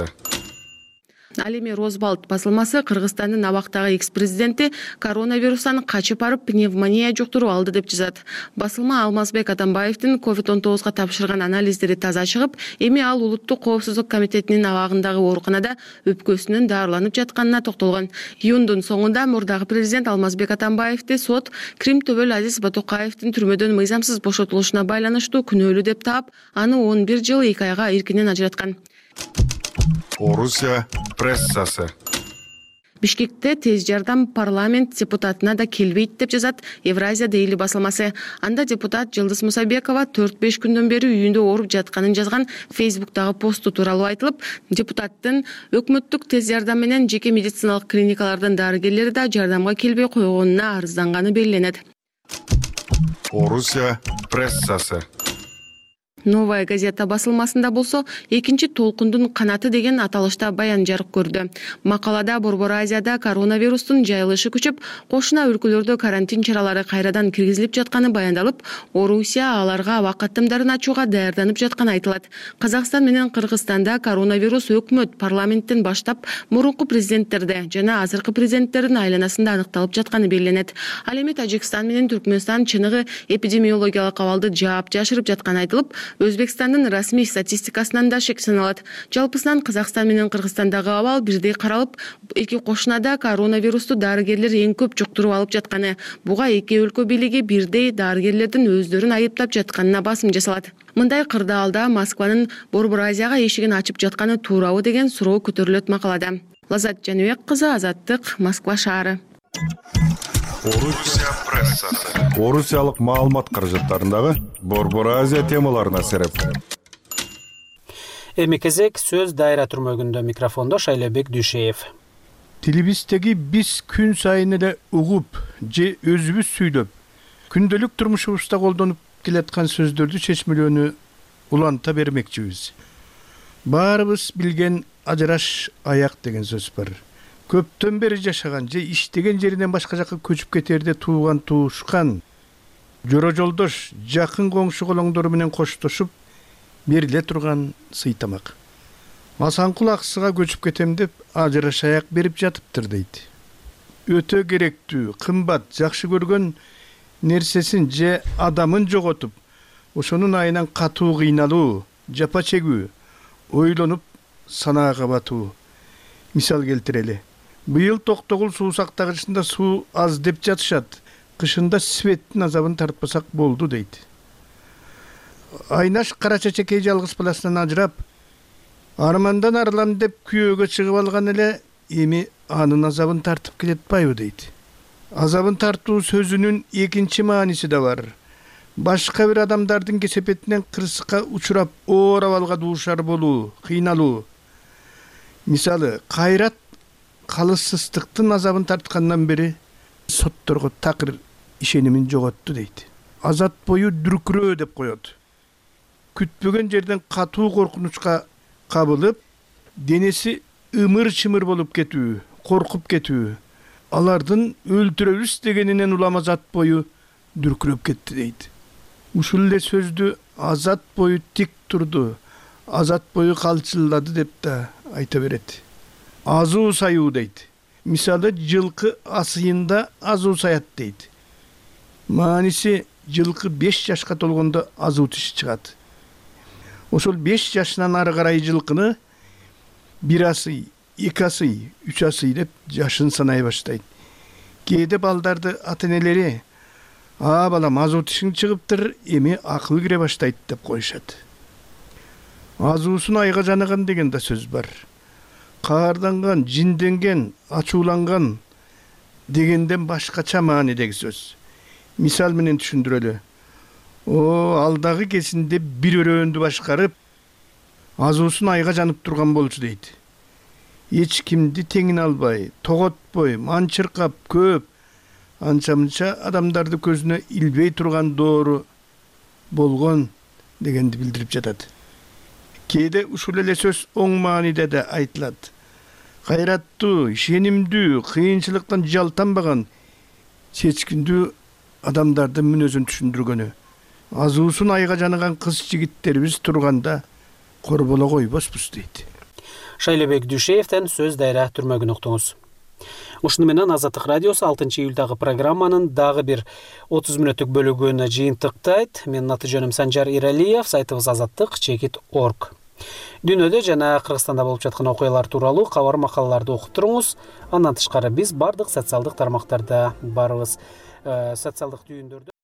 Speaker 23: Ал эми Розбалт басылмасы Кыргызстандын абактагы экс-президенти коронавирустан качып барып пневмония жуктуруп алды деп жазат. Басылма Алмазбек Атамбаевдин ковид он тогузга тапшырган анализдери таза чыгып, эми ал улуттук коопсуздук комитетинин абагындагы ооруканада өпкөсүнөн дарыланып жатканына токтолгон. Июндун соңунда мурдагы президент Алмазбек Атамбаевди сот Крим төбөл Азиз Батокаевдин түрмөдөн мыйзамсыз бошотулушуна байланыштуу күнөөлүү деп таап, аны он бир жыл эки айга эркинен ажыраткан.
Speaker 22: Орусия прессасы.
Speaker 23: Бишкекте тез жардам парламент депутатына да келбейт деп жазат Евразия Дейли басылмасы. Анда депутат Жылдыз Мусабекова төрт беш күндөн бери үйүндө ооруп жатканын жазган Фейсбуктагы посту тууралуу айтылып, депутаттын өкмөттүк тез жардам менен жеке медициналык клиникалардын дарыгерлери да жардамга келбей койгонуна арызданганы белгиленет.
Speaker 22: Орусия прессасы.
Speaker 23: Новая газета басылмасында болсо экинчи толкундун канаты деген аталышта баян жарык көрдү. Макалада Борбор Азияда коронавирустун жайылышы күчүп, кошуна өлкөлөрдө карантин чаралары кайрадан киргизилип жатканы баяндалып, Орусия аларга аба каттамдарын ачууга даярданып жатканы айтылат. Казакстан менен Кыргызстанда коронавирус өкмөт, парламенттен баштап мурунку президенттерде жана азыркы президенттердин айланасында аныкталып жатканы белгиленет. Ал эми Тажикстан менен Түркмөнстан чыныгы эпидемиологиялык абалды жаап жашырып жатканы айтылып, Өзбекстандын расмий статистикасынан да шек саналат. Жалпысынан Казакстан менен Кыргызстандагы абал бирдей каралып, эки кошунада коронавирусту дарыгерлер эң көп жуктуруп алып жатканы. Буга эки өлкө бийлиги бирдей дарыгерлердин өздөрүн айыптап жатканына басым жасалат. Мындай кырдаалда Москванын Борбор Азияга эшигин ачып жатканы туурабы деген суроо көтөрүлөт макалада. Лазат Жаныбек кызы, Азаттык, Москва шаары.
Speaker 22: Орусия прессасы. Орусиялык маалымат каражаттарындагы Борбор Азия темаларына сереп.
Speaker 1: Эми кезек сөз дайра түрмөгүндө, микрофондо Шайлебек Дүйшеев.
Speaker 4: Телебиздеги биз күн сайын эле угуп же өзүбүз сүйлөп, күндөлүк турмушубузда колдонуп келаткан сөздөрдү чечмелөөнү уланта бермекчибиз. Баарыбыз билген ажыраш аяк деген сөз бар. Көптөн бери жашаган же иштеген жеринен башка жакка көчүп кетерде тууган туушкан, жора жолдош, жакын коңшу колоңдору менен коштошуп бериле турган сыйтамак. Масанкул аксыга көчүп кетем деп ажыраш аяк берип жатыптыр дейт. Өтө керектүү, кымбат, жакшы көргөн нерсесин же адамын жоготуп, ошонун айынан катуу кыйналуу, жапа чегүү, ойлонуп санаага батуу. Мисал келтирели. Быйыл Токтогул суу сактагычында суу аз деп жатышат. Кышында светтин азабын тартпасак болду дейт. Айнаш кара чечекей жалгыз баласынан ажырап, армандан арылам деп күйөөгө чыгып алган эле эми анын азабын тартып келетпайбы дейт. Азабын тартуу сөзүнүн экинчи мааниси да бар. Башка бир адамдардын кесепетинен кырсыкка учурап, оор абалга дуушар болуу, кыйналуу. Мисалы, Кайрат калыссыздыктын азабын тарткандан бери сотторго такыр ишенимин жоготту дейт. Азат бою дүркүрөө деп коет. Күтпөгөн жерден катуу коркунучка кабылып, денеси ымыр-чымыр болуп кетүү, коркуп кетүү. Алардын өлтүрөбүз дегенинен улам Азат бою дүркүрөп кетти дейт. Ушул эле сөздү Азат бою тик турду, Азат бою калчылдады деп да айта берет. Азуу саюу дейт. Мисалы, жылкы асыйында азуу саят дейт. Мааниси, жылкы беш жашка толгондо азуу тиши чыгат. Ошол беш жашынан ары карай жылкыны бир асый, эки асый, үч асый деп жашын санай баштайт. Кээде балдарды ата-энелери "А балам, азуу тишиң чыгыптыр, эми акыл кире баштайт" деп коюшат. Азуусун айга жанаган деген да сөз бар. Каарданган, жинденген, ачууланган дегенден башкача маанидеги сөз. мисал менен түшүндүрөлү. О алдагы кезинде бир өрөөндү башкарып азуусун айга жанып турган болчу дейт. Эч кимди теңин албай, тоготпой, манчыркап көп, анча-мынча адамдарды көзүнө илбей турган доору болгон дегенди билдирип жатат. Кээде ушул эле сөз оң мааниде да айтылат. Кайраттуу, ишенимдүү, кыйынчылыктан жалтанбаган, чечкиндүү адамдардын мүнөзүн түшүндүргөнү. Азуусун айга жаныган кыз жигиттерибиз турганда корболо койбоспуз дейт.
Speaker 1: Шайлебек Дүйшеевден сөз дайра түрмөгүн уктуңуз. Ушуну менен Азаттык радиосу алтынчы июлдагы программанын дагы бир отуз мүнөттүк бөлүгүн жыйынтыктайт. Менин аты жөнүм Санжар Иралиев, сайтыбыз азаттык чекит точка орг. Дүйнөдө жана Кыргызстанда болуп жаткан окуялар тууралуу кабар макалаларды окуп туруңуз. Андан тышкары биз бардык социалдык тармактарда барбыз. Социалдык түйүндөрдө